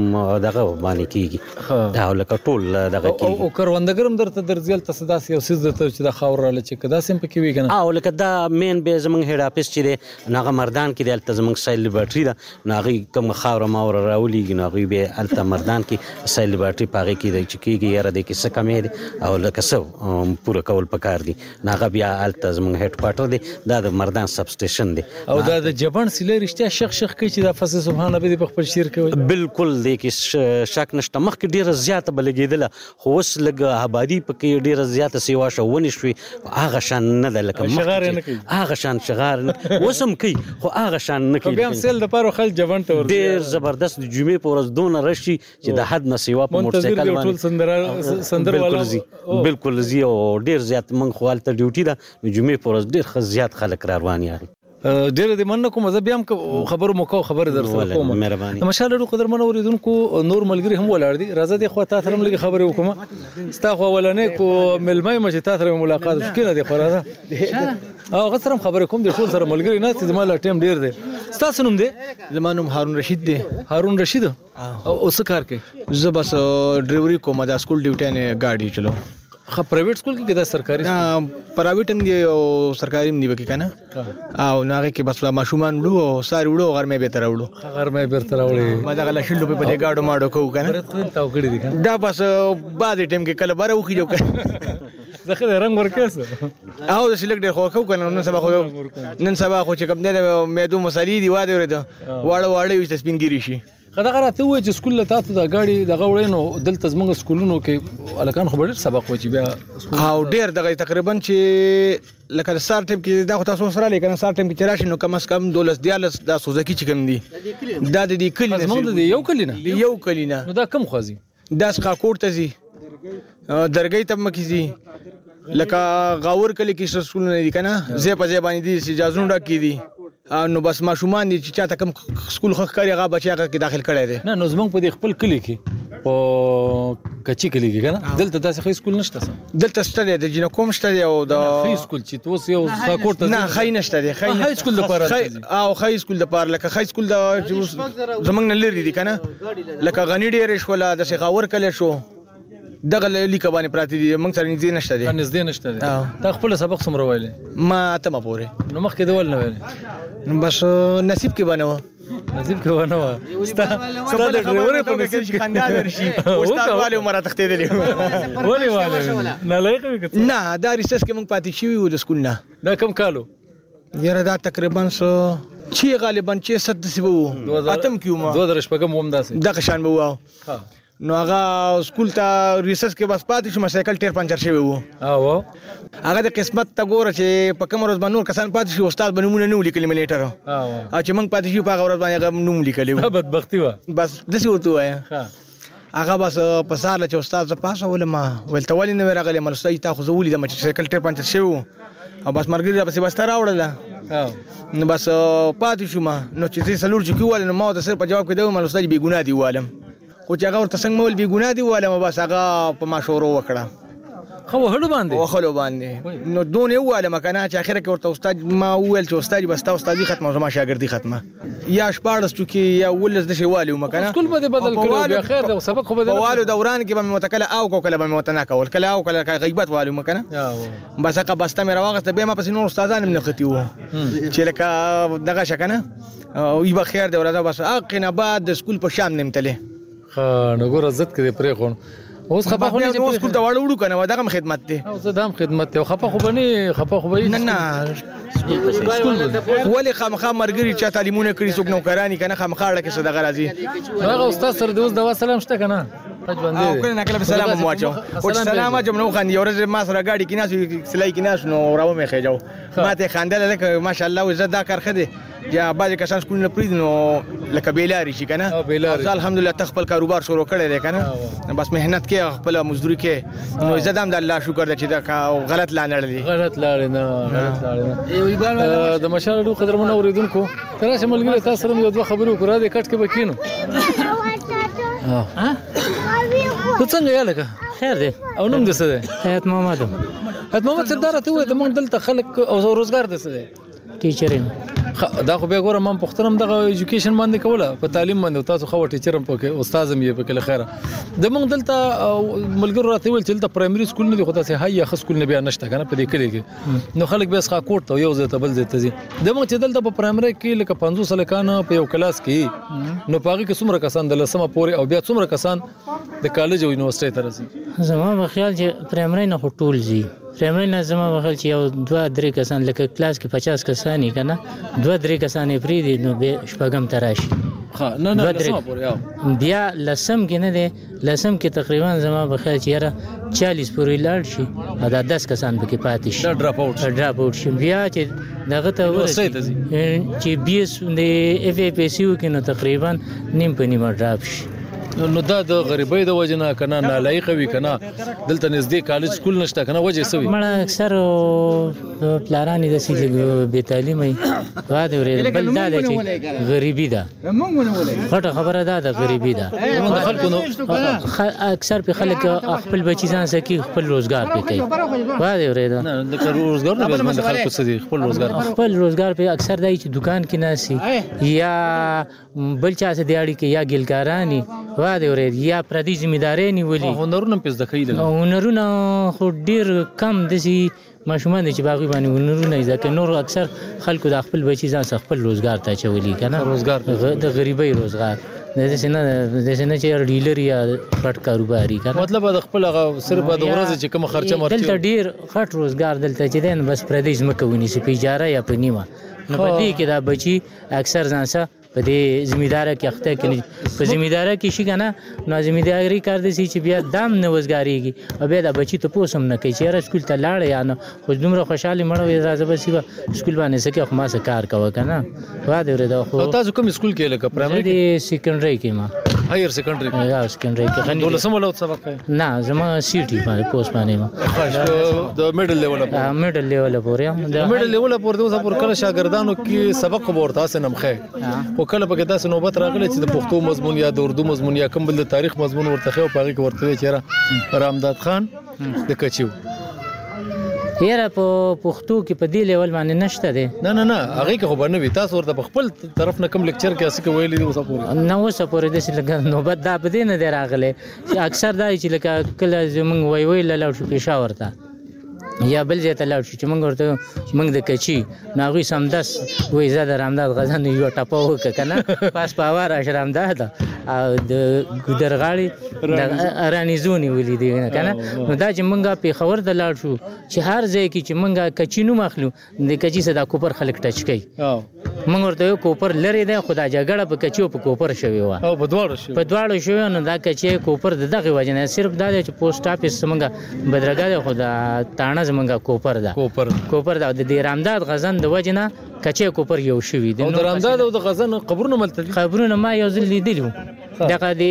دغه باندې کیږي دا لکه ټول دغه کیږي او کروندګرم درته درځل تصداس یو شیز درته چې د خاور را لچ کدا سم پکې وی کنه او لکه دا مین به زمنګ هډ اپس چې دی ناغه مردان کې د التزمنګ سایل لیبرټری دا ناغي کوم خاور ماور راولېږي ناغي به الته مردان کې سایل لیبرټری پاږي کې د چکیږي یاره د کې څه کمې دي او لکه څو پوره کول پکار دي ناغه بیا التزمنګ هډ کوارټر دی دا د مردان سب سټیشن دی او دا د جبن سیلې رښتیا شخ کوي چې دا فصل سبحان الله په خپل شیر کوي بالکل دی کې شک نشته مخکې ډیره زیاته بلګیدله خو اوس لګ آبادی پکې ډیره زیاته سیوا شو ونی شوي هغه شان نه ده لکه شغار نه کوي هغه شان شغار وسم کوي خو هغه شان نه کوي بیا سیل د پاره خل جبن ته ور ډیر زبردست جمعې په ورځ دون رشي چې د حد نه سیوا په موټر سایکل باندې سندر والا بالکل زی او ډیر زیات من خو حالت ډیوټي ده جمعې په ورځ ډیر زیات خلک روان یاري ډیر دې مننه کوم زه بیا هم خبرو مو خبر درته کوم مهرباني مشاله قدر من اوریدونکو نور ملګری هم ولاړ دي راځه دي خو تاسو هم لګي خبرې وکم ستا خو ولنې کو ملمای مچ تاسو ملاقات وکړه دي خو راځه او غسرم خبرې کوم دي ټول سره ملګری نه چې زما لا ټیم ډیر دی تاسو نوم دی زما نوم هارون رشید دی هارون رشید او څه کار کوي زه بس ډرایوري کوم د سکول ډیوټي نه گاډي چلو خو پرایویټ سکول کې دا سرکاري پرایویټ هم دی او سرکاري هم دی وکي کنه او ناغه کې بس ماشومان وړو او ساری وړو غرمه به تر وړو غرمه به تر وړو ما دا غلا شلو په دې گاډو ماډو کو کنه تاو کړی دي کنه دا بس بعد ټیم کې کله بره وخی جو دغه رنگ ورکاسه او د سلیکټ خو کو کنه نن سبا خو چې کوم نه مېدو مسالې دی واده ورته واړه وي سپینګری شي خدای راته وای چې سکول ته تاسو د غاړي دغه وړینو دلته زموږ سکولونو کې الکان خو ډېر سبق و چې بیا او ډېر دغه تقریبا چې لکه سار ټیم کې دا خو تاسو سره لیکنه سار ټیم کې تراشي نو کم از کم 12 د سوزکی چې کم دي دا د دې کلی زموږ د یو کلی نه نو دا کم خوازي دا څخه کوټ ته زی درګي ته مکه زی لکه غاور کلی کې سکول نه دي کنه زه په ځای باندې دي اجازه نه ډکې دي نو بس ماشومان دي چې چاته کم سکول خخ کاری هغه بچیا کې داخل کړي دي نه نو زمونږ په دې خپل کلی کې او کچي کلی کې کنه دلته داسې خې سکول نشته دلته شته د جنو کوم شته او د خې سکول چې توس یو ساکوټ ته نه خې نشته دی خې سکول د پاره او خې سکول د پاره لکه خې سکول د زمونږ نه لري دي کنه لکه غنی ډیر شولا د شغاور کله شو دغه لیکه باندې پراته دي موږ سره نږدې نشته دي نږدې نشته دي تا خپل سبق څومره ویلې ما اتمه پورې نو مخکې د ول نه ویلې نو بس نصیب کې باندې نصیب کې ونه و ستا د ډرایور په نصیب کې خندا درشي استاد والي عمر تختیدلی ولې والي نه لایق نه دا ریسس کې موږ پاتې شوی و د سکول نه دا کم کالو یاره دا تقریبا چې غالبا چې 7 وو اتم کیو ما 2000 شپږم هم داسې دغه شان به وو نو هغه سکول ته ریسس کې بس پاتې شو سایکل ټیر پنچر شوی وو هغه د قسمت ته ګوره چې په کوم ورځ باندې نور کسان پاتې شو استاد به نمونه نه ولیکل ملیټر او چې موږ پاتې شو په هغه ورځ باندې هغه نوم لیکلی و بدبختي و بس داسې ورته وایه هغه بس په سهار چې استاد زه پاسه ولم ولته ولې نه راغلی مل استاد تا خو زه ولیدم چې سایکل ټیر پنچر شوی و او بس مرګري راپسې بسته راوړله نو بس پاتې شوم نو چې زه څلور چې کیول نو ما ته سر په جواب کې دوم مل استاد بې ګناه دی والم خو چې هغه ورته څنګه مول بې ګناه دی والم بس هغه په ما شروع وکړه خو وهلو باندې نو دون یو والم کنه چې اخر کې ورته استاد ما وویل چې استاد بس تا استادي ختمه زما شاګردي ختمه یا شپارس چې یا ولز د شی والي مکنه سکول به بدل کړو بیا خیر د سبق خو بدل والو دوران کې به متکله او کله به متنا کول کله او کله غیبت والو مکنه بس هغه بسته مې راوغسته به ما پس نور استادان نه ختی وو چې لکه دغه شکنه او یبه خیر دی ولدا بس اقنه بعد د سکول په شام نمتله نو ګور عزت کې پرې خون اوس خپه خو نه اوس سکول ته وړو کنه دغه خدمت دی او زه دام خدمت ته خپه خو بني نه ولې خامخا مرګري چې تعلیمونه کړی څوک نوکرانی کنه خامخاړه کې صدقه راځي هغه استاد سره د اوس دوا سلام شته کنه او کله نه کله سلام مو واچو او سلام جمنو خان یو ورځ ما سره گاډي کې ناس سلای کې ناس نو راو مې خېجاو ما ته خاندل لکه ماشاءالله وزه دا کار خدي یا باز کسان سکول نه پریږ نو لکه بیلاری شي کنه الحمدلله تخپل کاروبار شروع کړی دی کنه بس مهنت کې خپل مزدوري کې نو عزت هم د الله شکر دی چې دا غلط لاندړ دی غلط لاړ نه د مشالو قدرمن اوریدونکو تراشه ملګری تاسو سره یو دوه خبرو کړه د کټ کې بکینو ته څنګه یاله خیر دی او نوم دې څه دی حیات محمد سردار ته وې د مونږ دلته خلک او روزګار دې څه دی ټیچرینګ دا خو بیا ګوره من پختنم دغه ایجوکیشن باندې کوله په تعلیم باندې تاسو خو ټیچرم پکې استادم یې پکې خیره د مونږ دلته ملګرو راته ویل چې دلته پرایمري سکول نه دی خو تاسو هيا خ سکول نه بیا نشته کنه په دې کې نو خلک بیا ښه کوټ ته یو ځای ته بل ځای ته ځي د مونږ چې دلته په پرایمري کې لکه 500 لکان په یو کلاس کې نو پاږي کې څومره کسان د لسمه پورې او بیا څومره کسان د کالج او یونیورسيټي ته راځي زما په خیال چې پرایمري نه ټول زی پرایمري نه زما په خیال چې یو 2-3 کسان لکه کلاس کې 50 کسان کنه 2-3 کسان پری دي نو به شپږم تراشي نه لسمه پورې بیا لسم کې نه دي لسم کې تقریبا زما په خیال چې یاره 40 پورې لاړ شي او دا 10 کسان پکې پاتې شي ډراپ اوټ شي بیا چې دغه ته ورسېږي چې بیس د اف ای پی سی کې نو تقریبا نیم په نیمه ډراپ شي نو دا د غریبۍ د وجنه کنه نالایق وي کنه دلته نږدې کالج سکول نشته کنه وجه سوي مړه اکثر پلارانی د سیګ به تعلیمي واده ورې بل دا چې غریبي ده غټه خبره ده د غریبي ده موږ خلکو نو اکثر په خلک خپل بچی ځان سکی خپل روزګار په کوي واده ورې ده نه د روزګار نه بل خلکو سدي خپل روزګار په اکثر دای چې دکان کې ناسي یا بل چا سره دیاړي کې یا ګلکارانی واده ورې یا پردي ځمېداري نیولې هنرونه پس د خېل هنرونه خو ډیر کم دسي ماشومان چې باغی باندې هنرونه ځکه نور اکثر خلکو د خپل بچی ځان خپل روزګار ته چولي کنه روزګار د غریبۍ روزګار د سینه چې ډیلر یا پټ کاروباري کنه مطلب د خپل هغه صرف د ورځې چې کوم خرچه مرچ دلته ډیر غټ روزګار دلته چې دین بس پردیس مکونی سي پیجاره یا پنیمه نو په دې کې دا بچی اکثر ځانسه په دې ځمېدار کې اخته کې په ځمېدار کې شي کنه نو ځمېداري کار دي چې بیا دام نه وزګاریږي او بیا د بچی ته پوسم نه کوي چې را سکول ته لاړ یا نه خو دومره خوشاله مړ وي راځه بس سکول باندې سکه خو ما سره کار کوي کنه واده ورته خو تاسو کوم سکول کې لکه پرایمري کې سیکنډري کې ما هایر سیکنډري یا سیکنډري کې خني ولسم ولو سبق نه زما سیټي باندې پوسټ باندې ما د میډل لیول پورې د میډل لیول پورې اوسه پر کله شاګردانو کې سبق ورته سنمخه خو کله پکې تاسو نوبت راغله چې د پښتو مضمون یا د اردو مضمون یا کوم بل د تاریخ مضمون ورته خو پاره کې ورته چیرې رامداد خان د کچیو یاره په پښتو کې په دې لیول باندې نشته دی نه هغه کې خو باندې وي تاسو ورته خپل طرف نه کوم لیکچر کې اسې ویلي دی اوسه پورې نه اوسه پورې د لګا نوبت دا بده نه دی راغله چې اکثر دا چې لکه کله زمونږ وی لاله شو پېښور ته یا بل ځای ته لاړ شو چې موږ ورته موږ د کچي نو هغوی سمدس وایي زه د رامداد غزن یوه ټپه وکړه که نه پاس په هوا راشه رامداد او د ګودرغاړې د رانیزو نیولي دي که نه نو دا چې موږ پېښور ته لاړ شو چې هر ځای کې چې موږ کچي نوم اخلو د کچي څه دا کوپر خلک ټچ کوي موږ ورته یو کوپر لرې دی خو دا جګړه په کچي او په کوپر شوې وه په دواړو شوې نو دا کچی کوپر د دغې وجې نه صرف دا دی چې پوسټ آفیس زموږ بدرګه دی خو دا تاڼه زموږ کوپر ده کوپر ده د دې رامداد غزن د وجې نه کچی کوپر یو شوي دي او د رامداد او د غزن قبرونه ملته دي قبرونه ما یو ځل لیدلي وو دغه د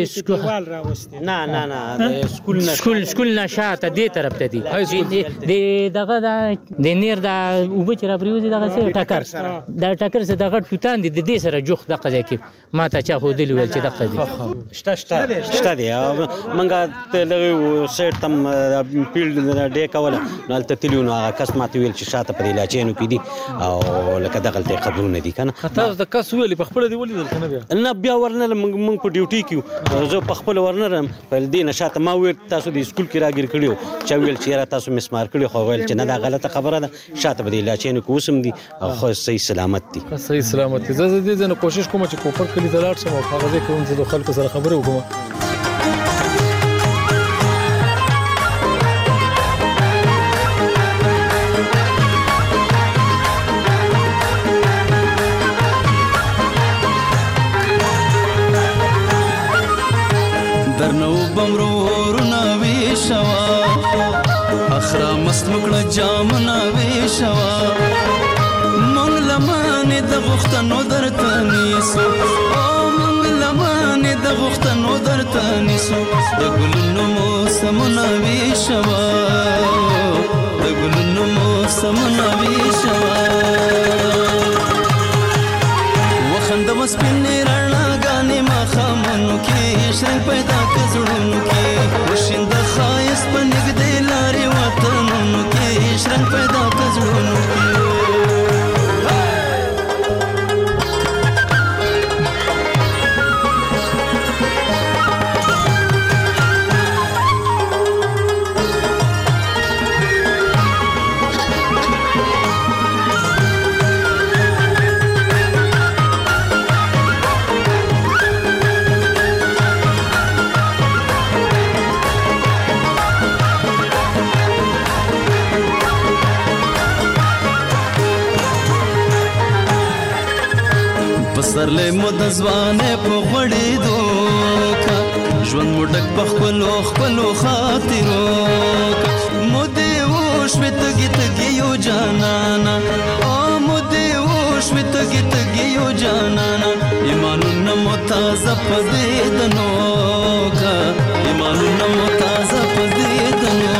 نه سکول نه شاته دې طرف ته دي د دغه د نیر د اوبه چې راپرېوځي دغه څه ټکر دا ټکر څه دغه ټوټان دي د دې سره جوخت دغه ځای کې ما ته چا ښودلي ویل چې دغه دي شته دی موږ دغه سیټ تم فیلډ ډې کوله نو هلته تللي نو هغه کس ماته ویل چې شاته په دې علاچینو کې دي او لکه دغلته یې قبرونه دي که نه تاسو د کس ویلې په خپله دې ولیدل که نه بیا نه بیا ورنه موږ په ډیوټي کې زه په خپله ورنرم په دې نه شاته ما ویل تاسو د سکول کې راګیر کړي وو چا ویل چې یاره تاسو مسمار کړي خو ویل چې نه دا غلطه خبره ده شاته په دې علاچینو کې اوس هم دي او خو صحیح سلامت دي صحیح سلامت دي زه دې ځای نه کوشش کوم چې کوپر کلي ته لاړ شم او هغه ځای کې هم زه د خلکو سره خبرې وکړم درنو بمرورنا ویشوا اخرا مسلوکړه جامنا ویشوا مونږ لمانه د غختنو درته نیسو او مونږ لمانه د غختنو درته نیسو د ګلونو موسمنا ویشوا د ګلونو موسمنا ویشوا وخند مسپنې رڼا غانې ما خامنو کې شرنګ پیدا کزړونو کې وشند خایس په نګدې لارې وطنونو کې شرنګ پیدا کزړونو کې پسرلې مو د ځوانې په غوړې دوکا ژوند مو ډک په خپلو خاطرو مو دې وشوې تږي تږي یو جانانا او مو دې وشوې تږي تږي یو جانانا ایمانونه مو تازه په دې دنو کا ایمانونه مو تازه په دې دنو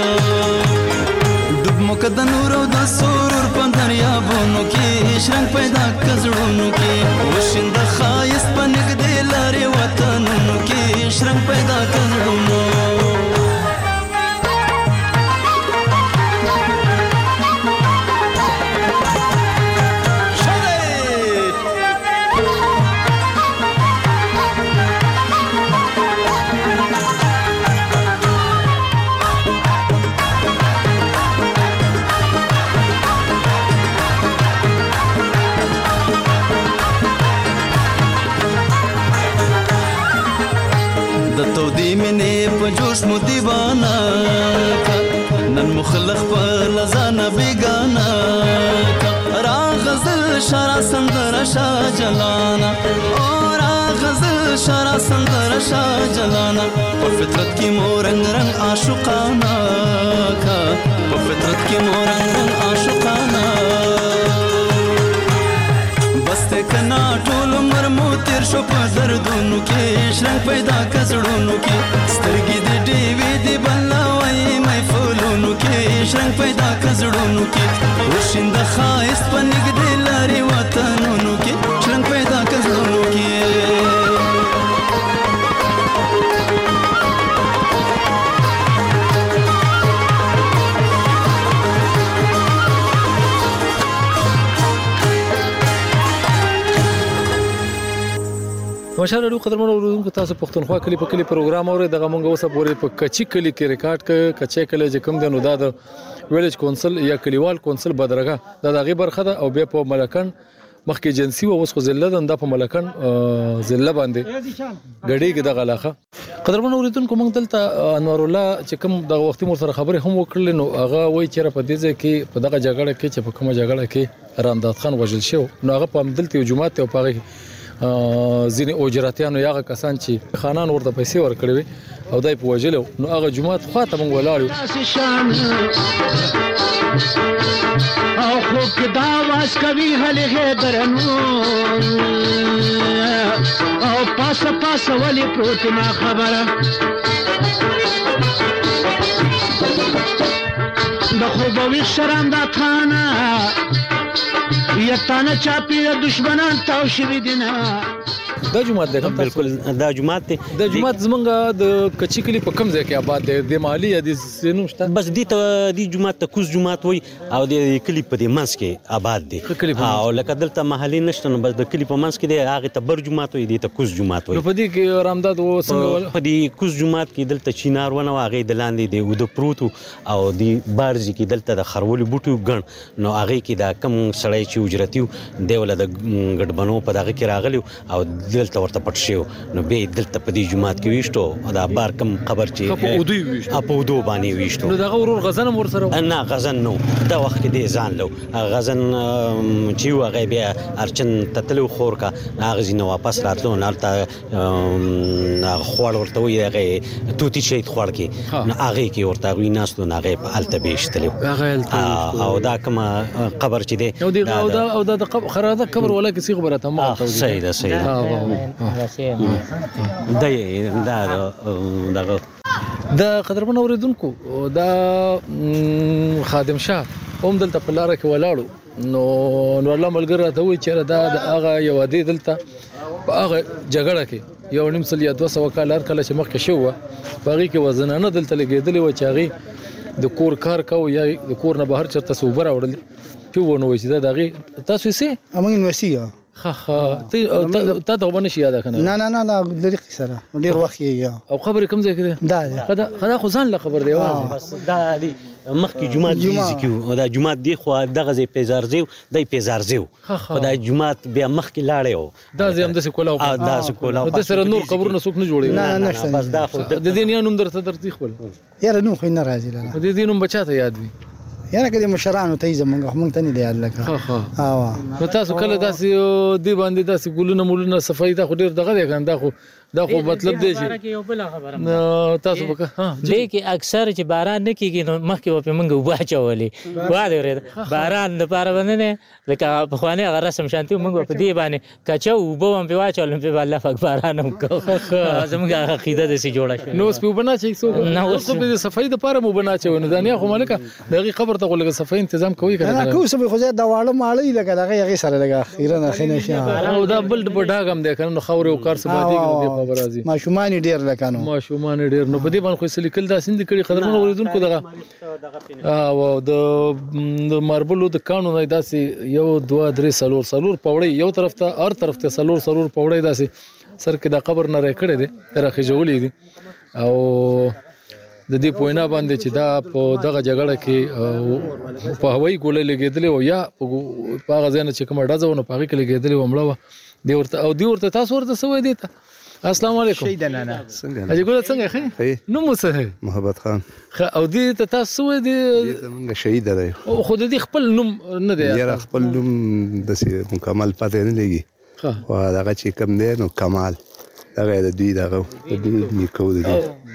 ډوب مو که د نور او د سرور په دریابونو کې شرنګ پیدا کزړونو کې وشند خایس په نګدې لارې وطنونو کې شرنګ پیدا کزړونو جوش مو دیوانا نن مخلخ پر لزانا بیگانا را غزل شارع سندر شا جلانا اور غزل شارع سندر شا جلانا پر فطرت کی مو رنگ رنگ عاشقانا پر فطرت کی مو رنگ رنگ عاشقانا بسته کنا ټول عمر مو تیر شو په دردونو کې شرنګ پیدا کزړونو کې سترګې دې ډېوې دې بلاوي مې فولونو کې شرنګ پیدا کزړونو کې وشند خایست په نګدې لارې وطنونو کې شرنګ پیدا کزړونو کې مشال اړو قدرمن اوریدونکو تاسو پښتونخوا کلی په کلی پروګرام اورئ دغه مونږ اوسه پورې په کچی کلی کې ریکارډ ک کچی کلی چې کوم دی نو دا د ویلیج کونسل یا کلیوال کونسل بدرګه دا دغه برخه ده او بیا په ملکن مخکې ایجنسی او اوس خو ضلع ده د په ملکن ضلع باندې غړي کې دغه علاقه قدرمن اوریدونکو مونږ دلته انور الله چې کوم د وختي مور سره خبرې هم وکړل نو هغه وایي چې په دې ځای کې په دغه جګړه کې چې په کومه جګړه کې رامداد خان وژل شو نو هغه په دلته جمعات او په ځینې اوجراتیانو یاغه کسان چې خانان ورته پیسې ورکړي وي او دای په وجلو نو هغه جمعات خواته مونږ ولاړو او خوب کې دا واس کوي هله درنو او پاس ولې پروت ما خبره د خوب وی شرم دا تانا یتانه چاپی دشمنان تاو شوی دینا دا جمعات ده بالکل دا جمعات ده د جمعات زمونږ د کچی کلی په کم ځای کې آباد دی د مالی یا د سینو شته بس دی جمعات ته کوز جمعات وای او د کلی په دې منځ کې آباد دی او لکه دلته محلي نشته نو بس د کلی په منځ کې دی هغه ته بر جمعات وای دی ته کوز جمعات وای په دې کې رامداد و څنګه په دې کوز جمعات کې دلته چینار ونه هغه د لاندې دی او د پروتو او د بارز کې دلته د خرولي بوټو ګڼ نو هغه کې دا کم سړی چې اجرتیو دی ول د ګډبنو په دغه کې راغلی او دلته ورته پټ شو نو به دلته په دې جمعات کې ویشتو دا بار کم خبر چې په ودوی ویشتو په ودو باندې ویشتو نو دغه ورور غزن ور سره نه غزن نو دا وخت کې دې ځان لو غزن چې هغه بیا ارچن تتلو خور کا هغه زینه واپس راتلو نالته خوړ ورته وی هغه توتی شهید خوړ کې هغه کې ورته وی ناستو هغه په الته بیشتلو او دا کوم قبر چې دی او دا د خراده قبر ولا کې سی خبره ته ما صحیح ده دا قدرمن اوریدونکو دا خادم شاه هم دلته په لار کې ولاړو نو الله ملګری ته وی چې دا هغه یو دی دلته په هغه جګړه کې یو نیم سل یا 200 کال کله چې مخکې شو باغی کې وزنانه دلته لګیدلې و چې هغه د کور کار کو یا د کور نه بهر چرته صوبره وړل په ونه وې چې دا دغه تاسو سي امون وسیه تا ته باندې شي یاد کنه نه لري سره ډیر وخت یې او خبر کوم ځای کې دا خدا خو ځان له خبر دی بس دا دی مخکې جمعات دی ذکر دا جمعات دی خو دغه ځای پیزارزیو دای پیزارزیو دا جمعات بیا مخکې لاړیو دا ځای هم د کولاو دا کولاو د سره نور قبرونه څوک نه جوړي نه بس دا خو د دې نه نوم درته درځي خپل یاره نو خو نه راځي د دې نوم بچاته یاد وي یاره کله مشرانو ته زمونږ ته نه دی یاد لکه نو تاسو کله داسې دی باندې داسې ګلونه مولونه صفای ته خو ډیر دغه دی کنه دا خو مطلب دی چې تاسو وکړه دې کې اکثر چې باران نه کیږي نو مخکې په منګه وباچولې واده ورته باران د پاره باندې لکه په خوانه هغه رسم شانتي منګه په دې باندې کچو وبو هم په واچول په الله فک باران هم کو زموږه عقیده دې سي جوړه شي نو سپو بنا چې څو نو اوس په صفای د پاره مو بنا چې ونه دنیا خو ملکه دغه قبر ته لګه صفای تنظیم کوي کنه نه کو سبه خو دا واړه ماړی لګه دغه سره لګه اخیرا نه خنه شي او دا بل بډاګم دی کنه خاور او کار سبا دی خبر راځي ماشومان ډیر لکانو ماشومان ډیر نو په دې باندې خو سلیکل دا سند کړي قدرمن اوریدونکو دغه او د ماربلو د کانو نه داسې یو 2 3 سلور پوړی یو طرف ته هر طرف ته سلور پوړی داسې سر کې د قبر نه راکړي دي راخي جوړې دي او د دې پوینا باندې چې دا په دغه جګړه کې په هوایي ګولې لګېدلې او یا په هغه ځای چې کومه ډزونه په هغه کې لګېدلې و مړه دی ورته تاسو ورته سوې دي السلام علیکم شهید نانا څنګه اجي ګل څنګه خې نو مو څه محمد خان او دې ته تاسو دې څنګه شهید دی خو دې خپل نوم نه دی یاره خپل نوم د مکمل پته نه لګي او هغه چې کوم دی نو کمال هغه د دوی دغه د دوی نیکو دی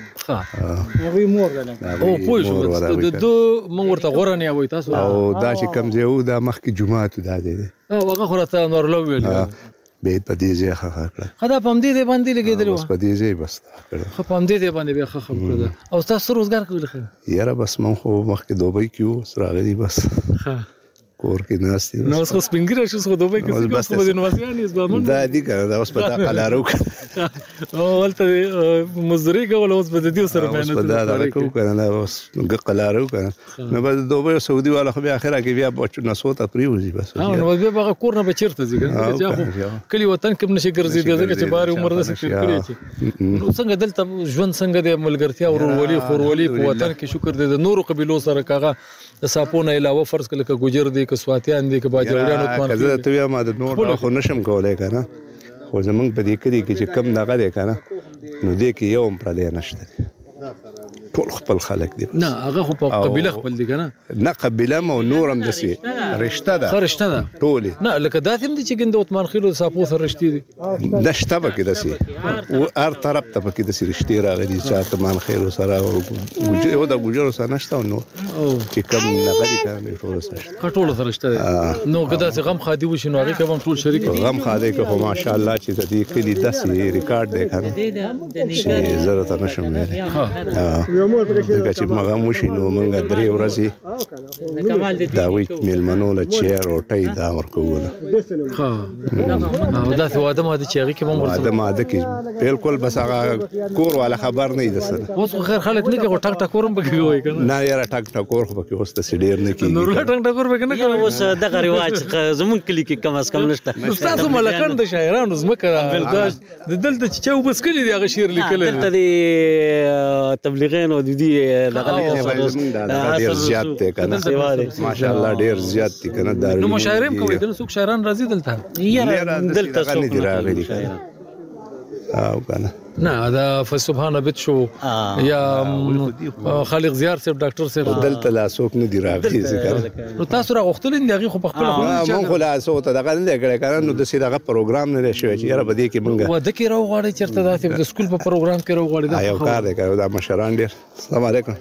هغه مور ده او پوه د مونږ ورته غوړه نه وای تاسو او دا چې کوم دی او دا مخکې جمعه ته دی او هغه خورته نور لو ویل به په دې ځای ښه کړ خدا پم دې باندې لګیدل بس په دې ځای بس کړ خو پم دې باندې بیا ښه کړ او تاسو روزګار کولی خو یاره بس مون خو مخکې دوبۍ کې و سراغلی بس کور کې ناست نو اوس خو سپینګیره شو خو دوبه کې څه خو د نواسیان ځوانان دا دي کنه دا اوس په تا قلارو او ولته مزدوري کول اوس په دې سره مهنت اوس په دا کو کنه دا اوس قلارو کنه نو بعد دوبه سعودي والا خو بیا اخره کې بیا بچو نسو ته پریوزي بس نو بیا هغه کور نه بچرته ځي کلی وطن کې نشي ګرځي دغه چې بار عمر د سفر کړی نو څنګه دلته ژوند څنګه د ملګرتیا ورولي خورولي په وطن کې شکر دې د نورو قبيلو سره کاغه د ساپونه علاوه فرض کله ک ګوجر دي ک سواتيان دي ک باجوړیان او کله ته یا ما د نور خو نشم کولای کنه خو زمونږ په دې کې چې کم دغه دی کنه نو دې کې یو پر دې نشته ټول خپل خلک دي نه هغه خو په قبيله خپل دي کنه نه قبيله مو نورم دسي رشتہ ده رشتہ ده ټولې نه لکه داتم دي چې ګنده عثمان خيلو ساپو سره رشتي دي د شته پکې دسي او هر طرف ته پکې دسي رشتي راغلي چې عثمان خيلو سره او د ګوجر سره نشته نو چې کوم نغري کوي ټول سره ټول سره رشتہ نو کدا چې غم خادي وشي نو هغه کوم ټول شریک غم خادي که خو ماشاءالله چې د دې کلی دسي ریکارډ دی کنه چې ضرورت نشم نه دغه چې مغه موشي نو مونږ درې ورځې دا وی میلمنو له چیر او ټای دا ورکوونه ها او دا څه واده ماده چې هغه کې مونږ واده ماده کې بالکل بس هغه کور والا خبر نه ده سره اوس خیر خلک نه کې ټک ټکورم بګي وای کنه نه یاره ټک ټکور خو کې اوس ته سډیر نه کې نور ټک ټکور بګي نه کوي اوس دغه رواج زمون کلی کې کم از کم نشته تاسو ملکان د شاعرانو زمکه د دلته چې وبس کلی دی هغه شعر لیکل دلته دی تبلیغین او د دې دغه ډیر زیات دی کنه ماشاءالله ډیر زیات دي کنه دا نو مشاعرم کوي دنه څوک شاعران راځي دلته یاره دلته څوک نه راغلي او کنه نه دا فسبحان بت شو یا خالق زیار صاحب ډاکټر صاحب دلته لا څوک نه دی راغلي ځکه نو تاسو راغختل ان دغه خو په خپل مونږ خو لا څه ته دغه نه کړی کنه نو د سي دغه پروګرام نه شوی چې یاره بده کې مونږ و د کې راو غواړي چرته داسې د سکول په پروګرام کې راو غواړي یو کار دی دا مشران ډیر السلام علیکم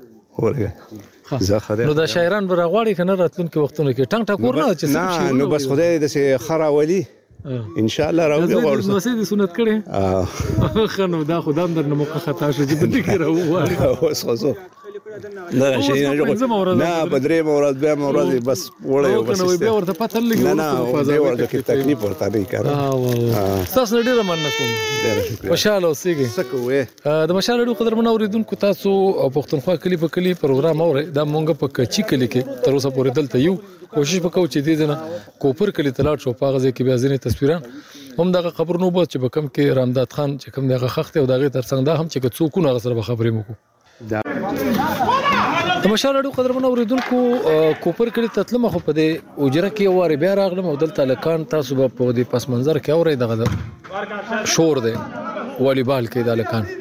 ورګه زه خدای نو دا شاعران به راغواړي کنه راتلونکي وختونو کې ټنګ ټکور نه چې نو بس خدای د سي خراولي ان شاء الله راوځي ورسره نو سې سنت کړي خنو دا خدام در نه موقع خطا شو چې بده کې راو غواړي اوس خو نه شي نه بدرې مورز به مورز بس وړي بس نو به ورته پته لګي نه نه ورته کې تکلیف ورته نه کړه تاسو ډیره مننه کوم خوشاله اوسئ سکوې د مشال ډو قدر منو اوریدونکو تاسو پښتونخوا کلی په کلی پروګرام اوري دا مونږ په کچي کلی کې تر اوسه پورې دلته یو کوشش وکاو چې دې نه کوپر کلی تلاړ شو پاغه ځکه بیا ځینې تصویران هم دغه خبر نو بس چې بکم کې رامداد خان چې کوم دغه خخت او دغه ترڅنګ دا هم چې څوک نه غسر به خبرې مو د مشال ډو قدر منو اوریدونکو کوپر کلی تطلمه خو په دې اوجره کې واره بیا راغلم او دلته لکان تاسو په دې پس منظر کې اوري دغه شور دی والیبال کې د لکان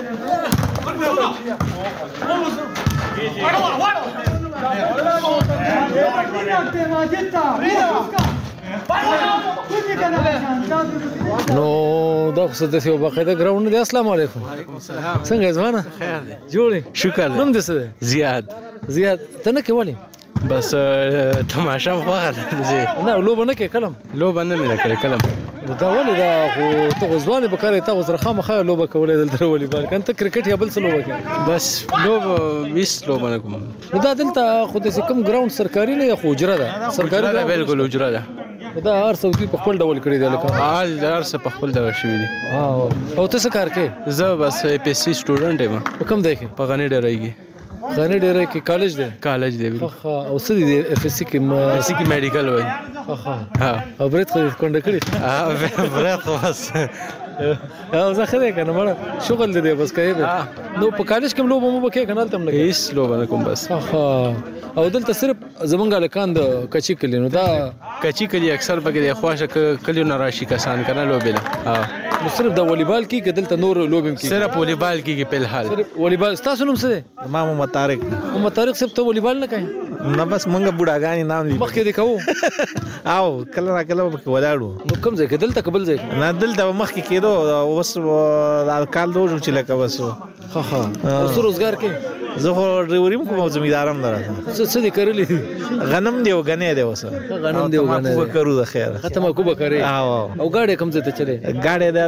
نو دا خو د یو باقاعده ګراوند دی السلام علیکم وعلیکم السلام څنګه ځوانه خیر دی جوړی شکر نوم دې څه زیاد زیاد ته نه کولی بس تماشا وغه نه لوبه نه کې کلم لوبه نه مې کړې کلم دا ولې دا خو ته غزوانه به کاری ته وزره خامخا لوبه کولای دلته ولې بال کنه کرکټ یا بل څه لوبه کوي بس لوبه 20 لوبه نه کوم نو دا دلته خو د کوم ګراوند سرکاري نه یا خو اجره ده سرکاري بالکل اجره ده دا هر څه په خپل ډول کړی دی لکه حال هر څه په خپل ډول شوی دي او ته څه کار کوي زه بس پی سي سټوډنټ یم په کوم دی په غنی ډرایږي غنی ډرای کې کالج دی کالج دی او څه دی اف اس سی کې میډیکل وای ها او برت خو کونډه کړی برت خو بس او زه خدای کنه مړه شغل دی بس کوي نو په کالج کې لوبه مو کې کنه تم لګي هیڅ لوبه نه کوم بس او دلته صرف زمونږه لکان د کچی کلی نو دا کچی کلی اکثر بګي د خواشه کلی نه راشي کسان کنه لوبه نو صرف د والیبال کې دلته نور لوبم کې صرف والیبال کې په الحال صرف والیبال تاسو نوم څه دی ما محمد طارق محمد طارق صاحب ته والیبال نه کوي نه بس مونږه بوډاګانی نام لیکو مخکې دی کوو او کله را کله به ولاړو نو کوم ځای کې دلته قبل ځای نه دلته مخکې کېدو اوس کال دوه چې لکه بس اوس روزګار کې زه خو ډریوریم کوم زمیندارم درته څه دې کړلې غنم دی او غنې دی وسه غنم دی او غنې کو کرو د خیر ختمه کو به کوي او گاډي کوم ځای ته چلے گاډي د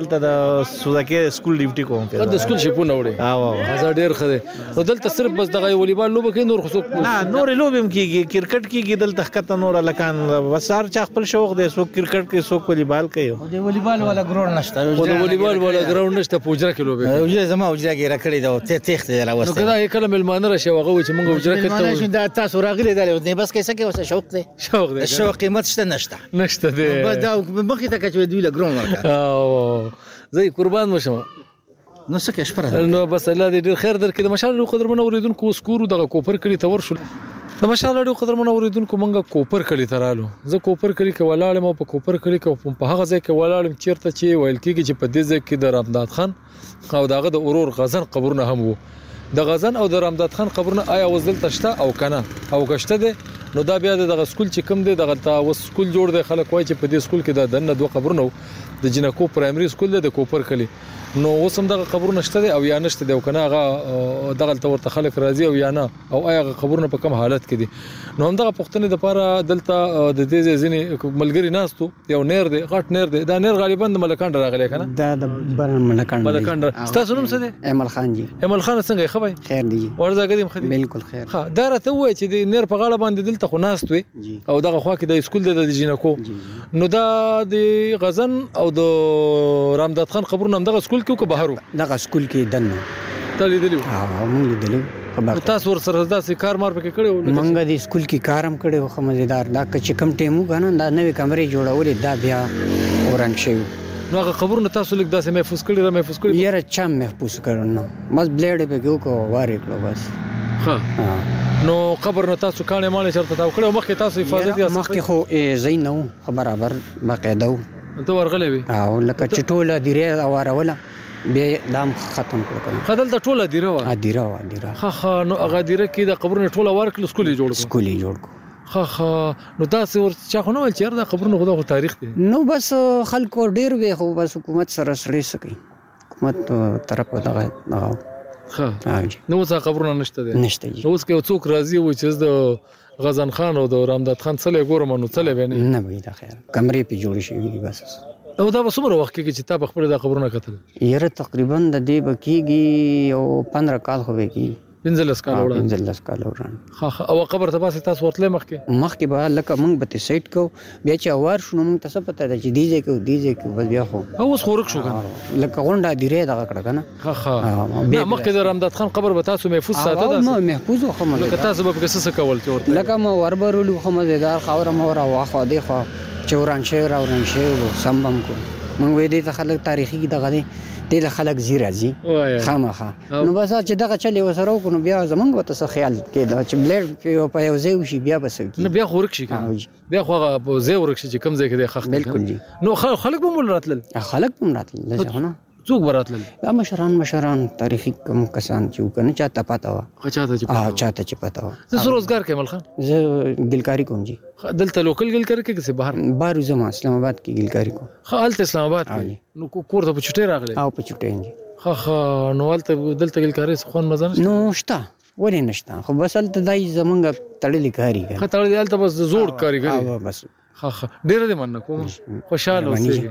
دلته د سوداکې سکول ډیوټي کوم په د سکول شپونه وړي زه ډیر خره نو دلته صرف بس دغه والیبال لوبه کې نور خصوص نه نور لوبم کیږي کرکټ کیږي دلته خطه نور لکان وسار چا خپل شوق دی سو کرکټ کې سو والیبال کوي د والیبال ولا ګراوند نشته د والیبال ولا ګراوند نشته پوجره کې لوبه وجه زما وجه کې راکړی دا تخت دی راوسته نو کدا کله ملمانه راشه هغه چې موږ وجره کړو دا تاسو راغلي دا نه بس کیسه کې وسه شوق دی شوق قیمت شته نشته دی بس دا مخې ته کچوي دوی له ګراوند ورکړه زه قربان مشم نو څه کې شپره نو بس الله دې ډیر خیر درکړي د مشال قدرمن اوریدونکو سکورو دغه کوپر کړي تور شو د مشال قدرمن اوریدونکو مونږه کوپر کړي ترالو زه کوپر کړي کې ولاړم په کوپر کړي کې په هغه ځای کې ولاړم چیرته چې ویل کېږي چې په دې ځای کې د رامداد خان او دغه د اورور غزن قبرونه هم وو د غزن او د رامداد خان قبرونه آیا وزدل تشته او کنه او کشته ده نو دا بیا دغه سکول چې کوم دی دغه تا وس سکول جوړ دی خلک وایي چې په دې سکول کې د دنه دوه قبرونه د جنکو پرایمري سکول د کوپر کلی نو اوسم دغه قبرونه شته دی او یا نشته دی او کنه هغه دغه تورته خلک راضي او یا نه او آیا قبرونه په کوم حالت کې دي نو هم دغه پښتنې د لپاره دلته د دې ځینې ملګری ناستو یو نیر دی غټ نیر دی دا نیر غالبا د ملکان راغلی کنه دا د برن ملکان تاسو نوم څه دی ایمل خان جی ایمل خان څنګه خبر خیر دی ورځ قدیم خدي بالکل خیر ها دا راته وای چې د نیر په غاړه باندې دلته خو ناست وي او دغه خوا کې د سکول د جنکو نو دا د غزن او د رامداد خان قبرونه دغه سکول کې کو بهرو دغه سکول کې دنه تللی دلیو موږ لیدلو تاسو ور سره داسې کار مار پکې کړو منګه د سکول کې کارم کړو خو مزیدار دا چې کم ټیمو غنه دا نوې کمرې جوړولې دا بیا اورنګ شي نو هغه قبرونه تاسو لیک داسې محفوظ کړی یاره چا محفوظ کړو نو بس بلیډ به کو واره کړو بس ها نو قبر نو تاسو کانه مال چرته تا کړو مخکې تاسو حفاظت یا مخکې خو زینو برابر باقاعده ته ورغلې وي او لکه چټوله دیره وراوله به دام ختم کړو خدل ته ټوله دیره ها نو هغه دیره کې د قبرونه ټوله ورکل سکولي جوړ ها نو تاسو ور چا خو نو چیر د قبرونه خدا خو تاریخ دی نو بس خلکو ډیر وی خو بس حکومت سره سړی سکی حکومت طرف دغه ها نو څه قبرونه نشته نو اوس کې څوک راضي و چې د غزن خان او د رامداد خان څلې ګورم نو څلې به نه وي دا خیر کمرې په جوړ شي بس او دا وسمره وخت کې چې تا خپل د قبرونه کتل یره تقریبا د دې بکیږي او 15 کال خو وکي 15 کال وړاندې ها او قبر ته پاسه تاسو ورتله مخکې به لکه مونږ به سیټ کو بیا چې اوار شنو مونږ ته پته ده چې دیځه کو بس بیا خو اوس خورک شو کنه لکه غونډه دیره دغه کړه کنه بیا مخکې د رامداد خان قبر به تاسو محفوظ ساته ده نو محفوظ خو لکه تاسو به څه کول چې ورته لکه ما وربرولو خو مزیدار خاور مور او خو دی خو چوران شهر سمبم کو مونږ وې دې خلک تاریخي دغه دي د خلک زیرازي خامخه نو بس چې دغه چلی وسره کو نو بیا زمونږ وته څه خیال کېدا چې بلډ په یو ځای وشي بیا بس نه بیا خورک شي بیا خو په ځای ورک شي چې کم ځای کې د خخ بالکل نو خلک به مول راتل لږه څوک براتل دا مشران تاریخي کوم کسان چې کنه چاته پتا و چاته چې پتا و زه روزګار کې مل خان زه ګلکاری کوم جی دلته لوکل ګلکاری کې څه بهر زما اسلام آباد کې ګلکاری کوم خالت اسلام آباد نو کور ته په چټه راغلی او په چټه جی نو دلته ګلکاری څه خون مزه نو شته ولې نشته خو بس دلته دای زمونږ تړلې کاری کوي تړلې دلته بس زوړ کاریګر بس ډیر دې مننه کوم خوشاله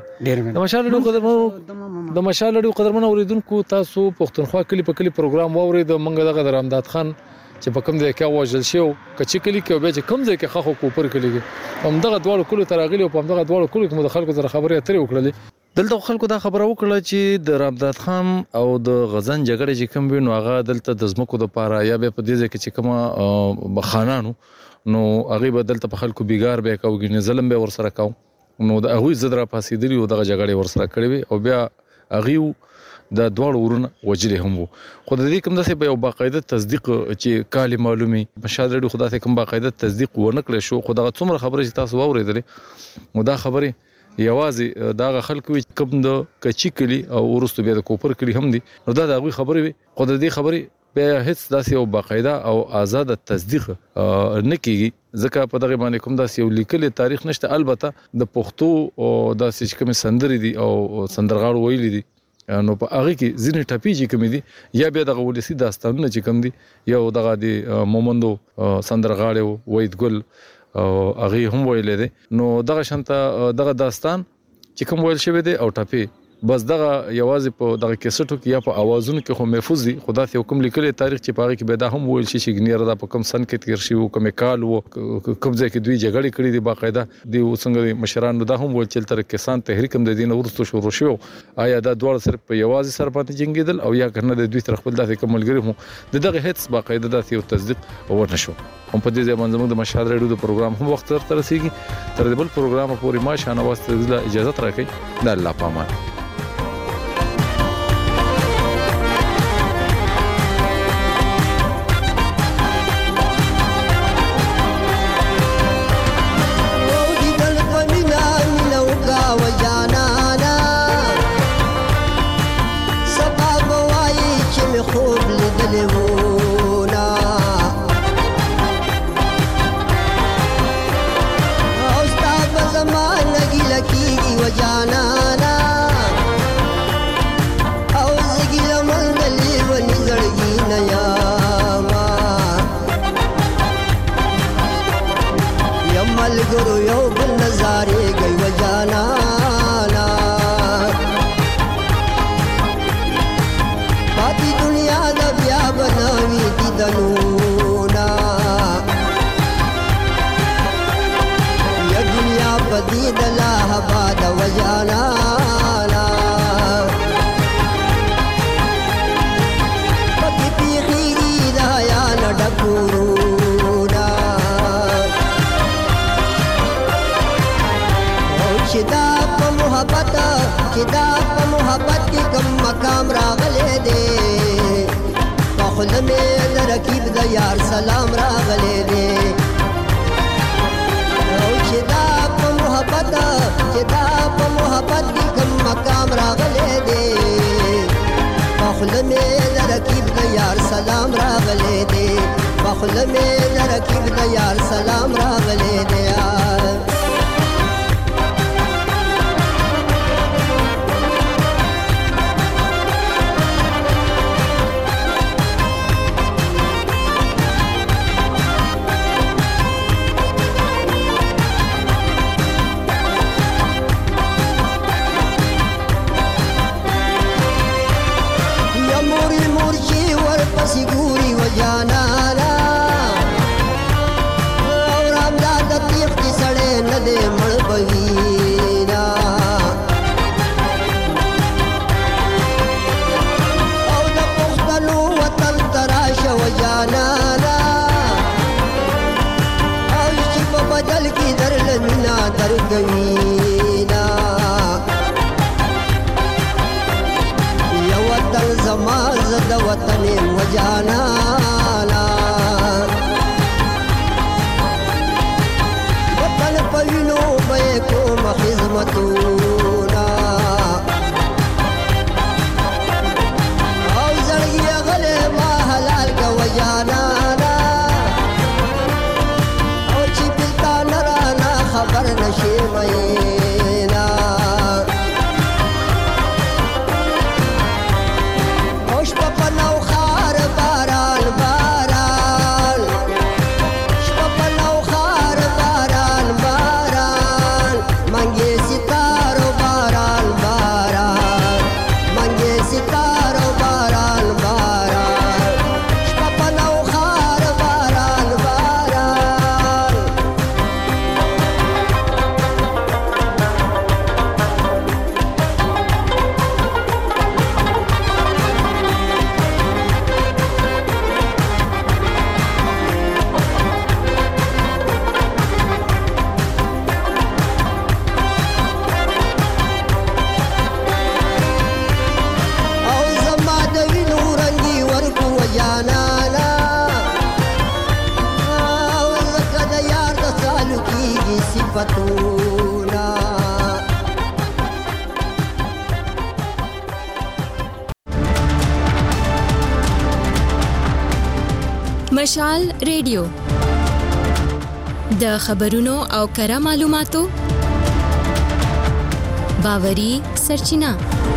اوسئ د مشال قدرمن اوریدونکو تاسو پښتونخوا کلی په کلی پروګرام واورید منګه دغه رامداد خان چې په کوم ځای کې وژل شو کچې کلی کې به چې کوم ځای کې خخو کوپر کلی هم دغه دواړو کلو تراغلی او په دغه دواړو کلو کې مدخل سره خبرې اترې وکړلې دلته خلکو دا خبره وکړه چې د رامداد خان او د غزن جګړې چې کوم وینو هغه دلته د زمکو د پاره یا به په دې ځای کې چې کوم بخانانو نو هغه بدلته په خلکو بیګار به کوي ظلم به ورسره کاو نو د هغه زدرا پاسېدلی او دغه جګړې ورسره کړې او بیا هغه د دوړ ورونه وجلې هم خو د دې کوم داسې په یو باقاعده تصدیق چې کالی معلومي مشاهده خدا ته کوم باقاعده تصدیق ورنکړي شو خو دغه څومره خبره چې تاسو واورېدلې نو دا خبره یوازې دا خلکو کوم د کچی کلی او ورستو بیا د کوپر کلی هم دي نو دا د خبره وي خو د دې خبره بیا هیڅ داسې یو باقاعده او آزاد تصدیق نه کیږي ځکه په دغه باندې کوم داسې یو لیکل تاریخ نشته البته د پښتو او داسې کوم سندري دي او سندرغاړو ویلي دي نو په هغه کې ځینې ټاپی چې کوم دي یا بیا دغه ولسی داستانونه چې کوم دي یو دغه دی مومندو سندرغاړو وید ګل او هغه هم ویل دي نو دغه شانته دغه داستان چې کوم ویل شوی دی او ټاپی بس دغه یوازې په دغه کیسټو کې یا په اوازونو کې خو محفوظ دي خدا ته حکم لیکلي تاریخ چې پاره کې به دا هم ویل شي چې ګنیر دا په کوم سن کې تیر شي او کوم کال وو کوم ځای کې دوی جګړې کړې دي باقاعده دی څنګه مشرانو دا هم ویل چې تر کسان تحریک هم د دین ورستو شروع شو آیا دا ډول صرف په یوازې سر باندې جنگیدل او یا کنه د دوی تر خپل داسې کوملګری هم دغه هیڅ باقاعده داسې یو تصدیق ورنشو هم په دې ځای باندې د مشاهده ریډیو د پروګرام هم وخت تر رسیدي تر دې بل پروګرام پورې ما شانه واسطه اجازه راکړئ د الله پامان गुरु यो बल नजारे गई वजाना बाकी दुनिया दा ब्या बनावी दी दनूना ये दुनिया बदी दला हबाद वजाना पति पीखी दाया न डकूरू चिदा प मोहब्बत की कम मकाम रागले दे पखल में रकीब द यार सलाम रागले दे चिदा प मोहब्बत की कम मकाम रागले दे पखल में रकीब द यार सलाम रागले दे पखल में रकीब द यार सलाम रागले दे सिगूरी वजाना और आमदाद तीख की सड़े नदे मड़ बहीना और द पुख्तनू वतन तराश वजाना और शिप बदल की दर लमीना दर गवीना वतन जमाज द वतन वजाना वतन पविनो बे को खिदमतूना और जड़गी अगले मा हलाल का वजाना और छिपता नराना खबर नशे महीना Shpapanaw khar baran baran Shpapanaw khar baran baran Mange sitaro baran baran Mange sitaro baran baran Shpapanaw khar baran baran सिफतूना مشال रेडियो د خبرونو او کره معلوماتو باوري سرچینه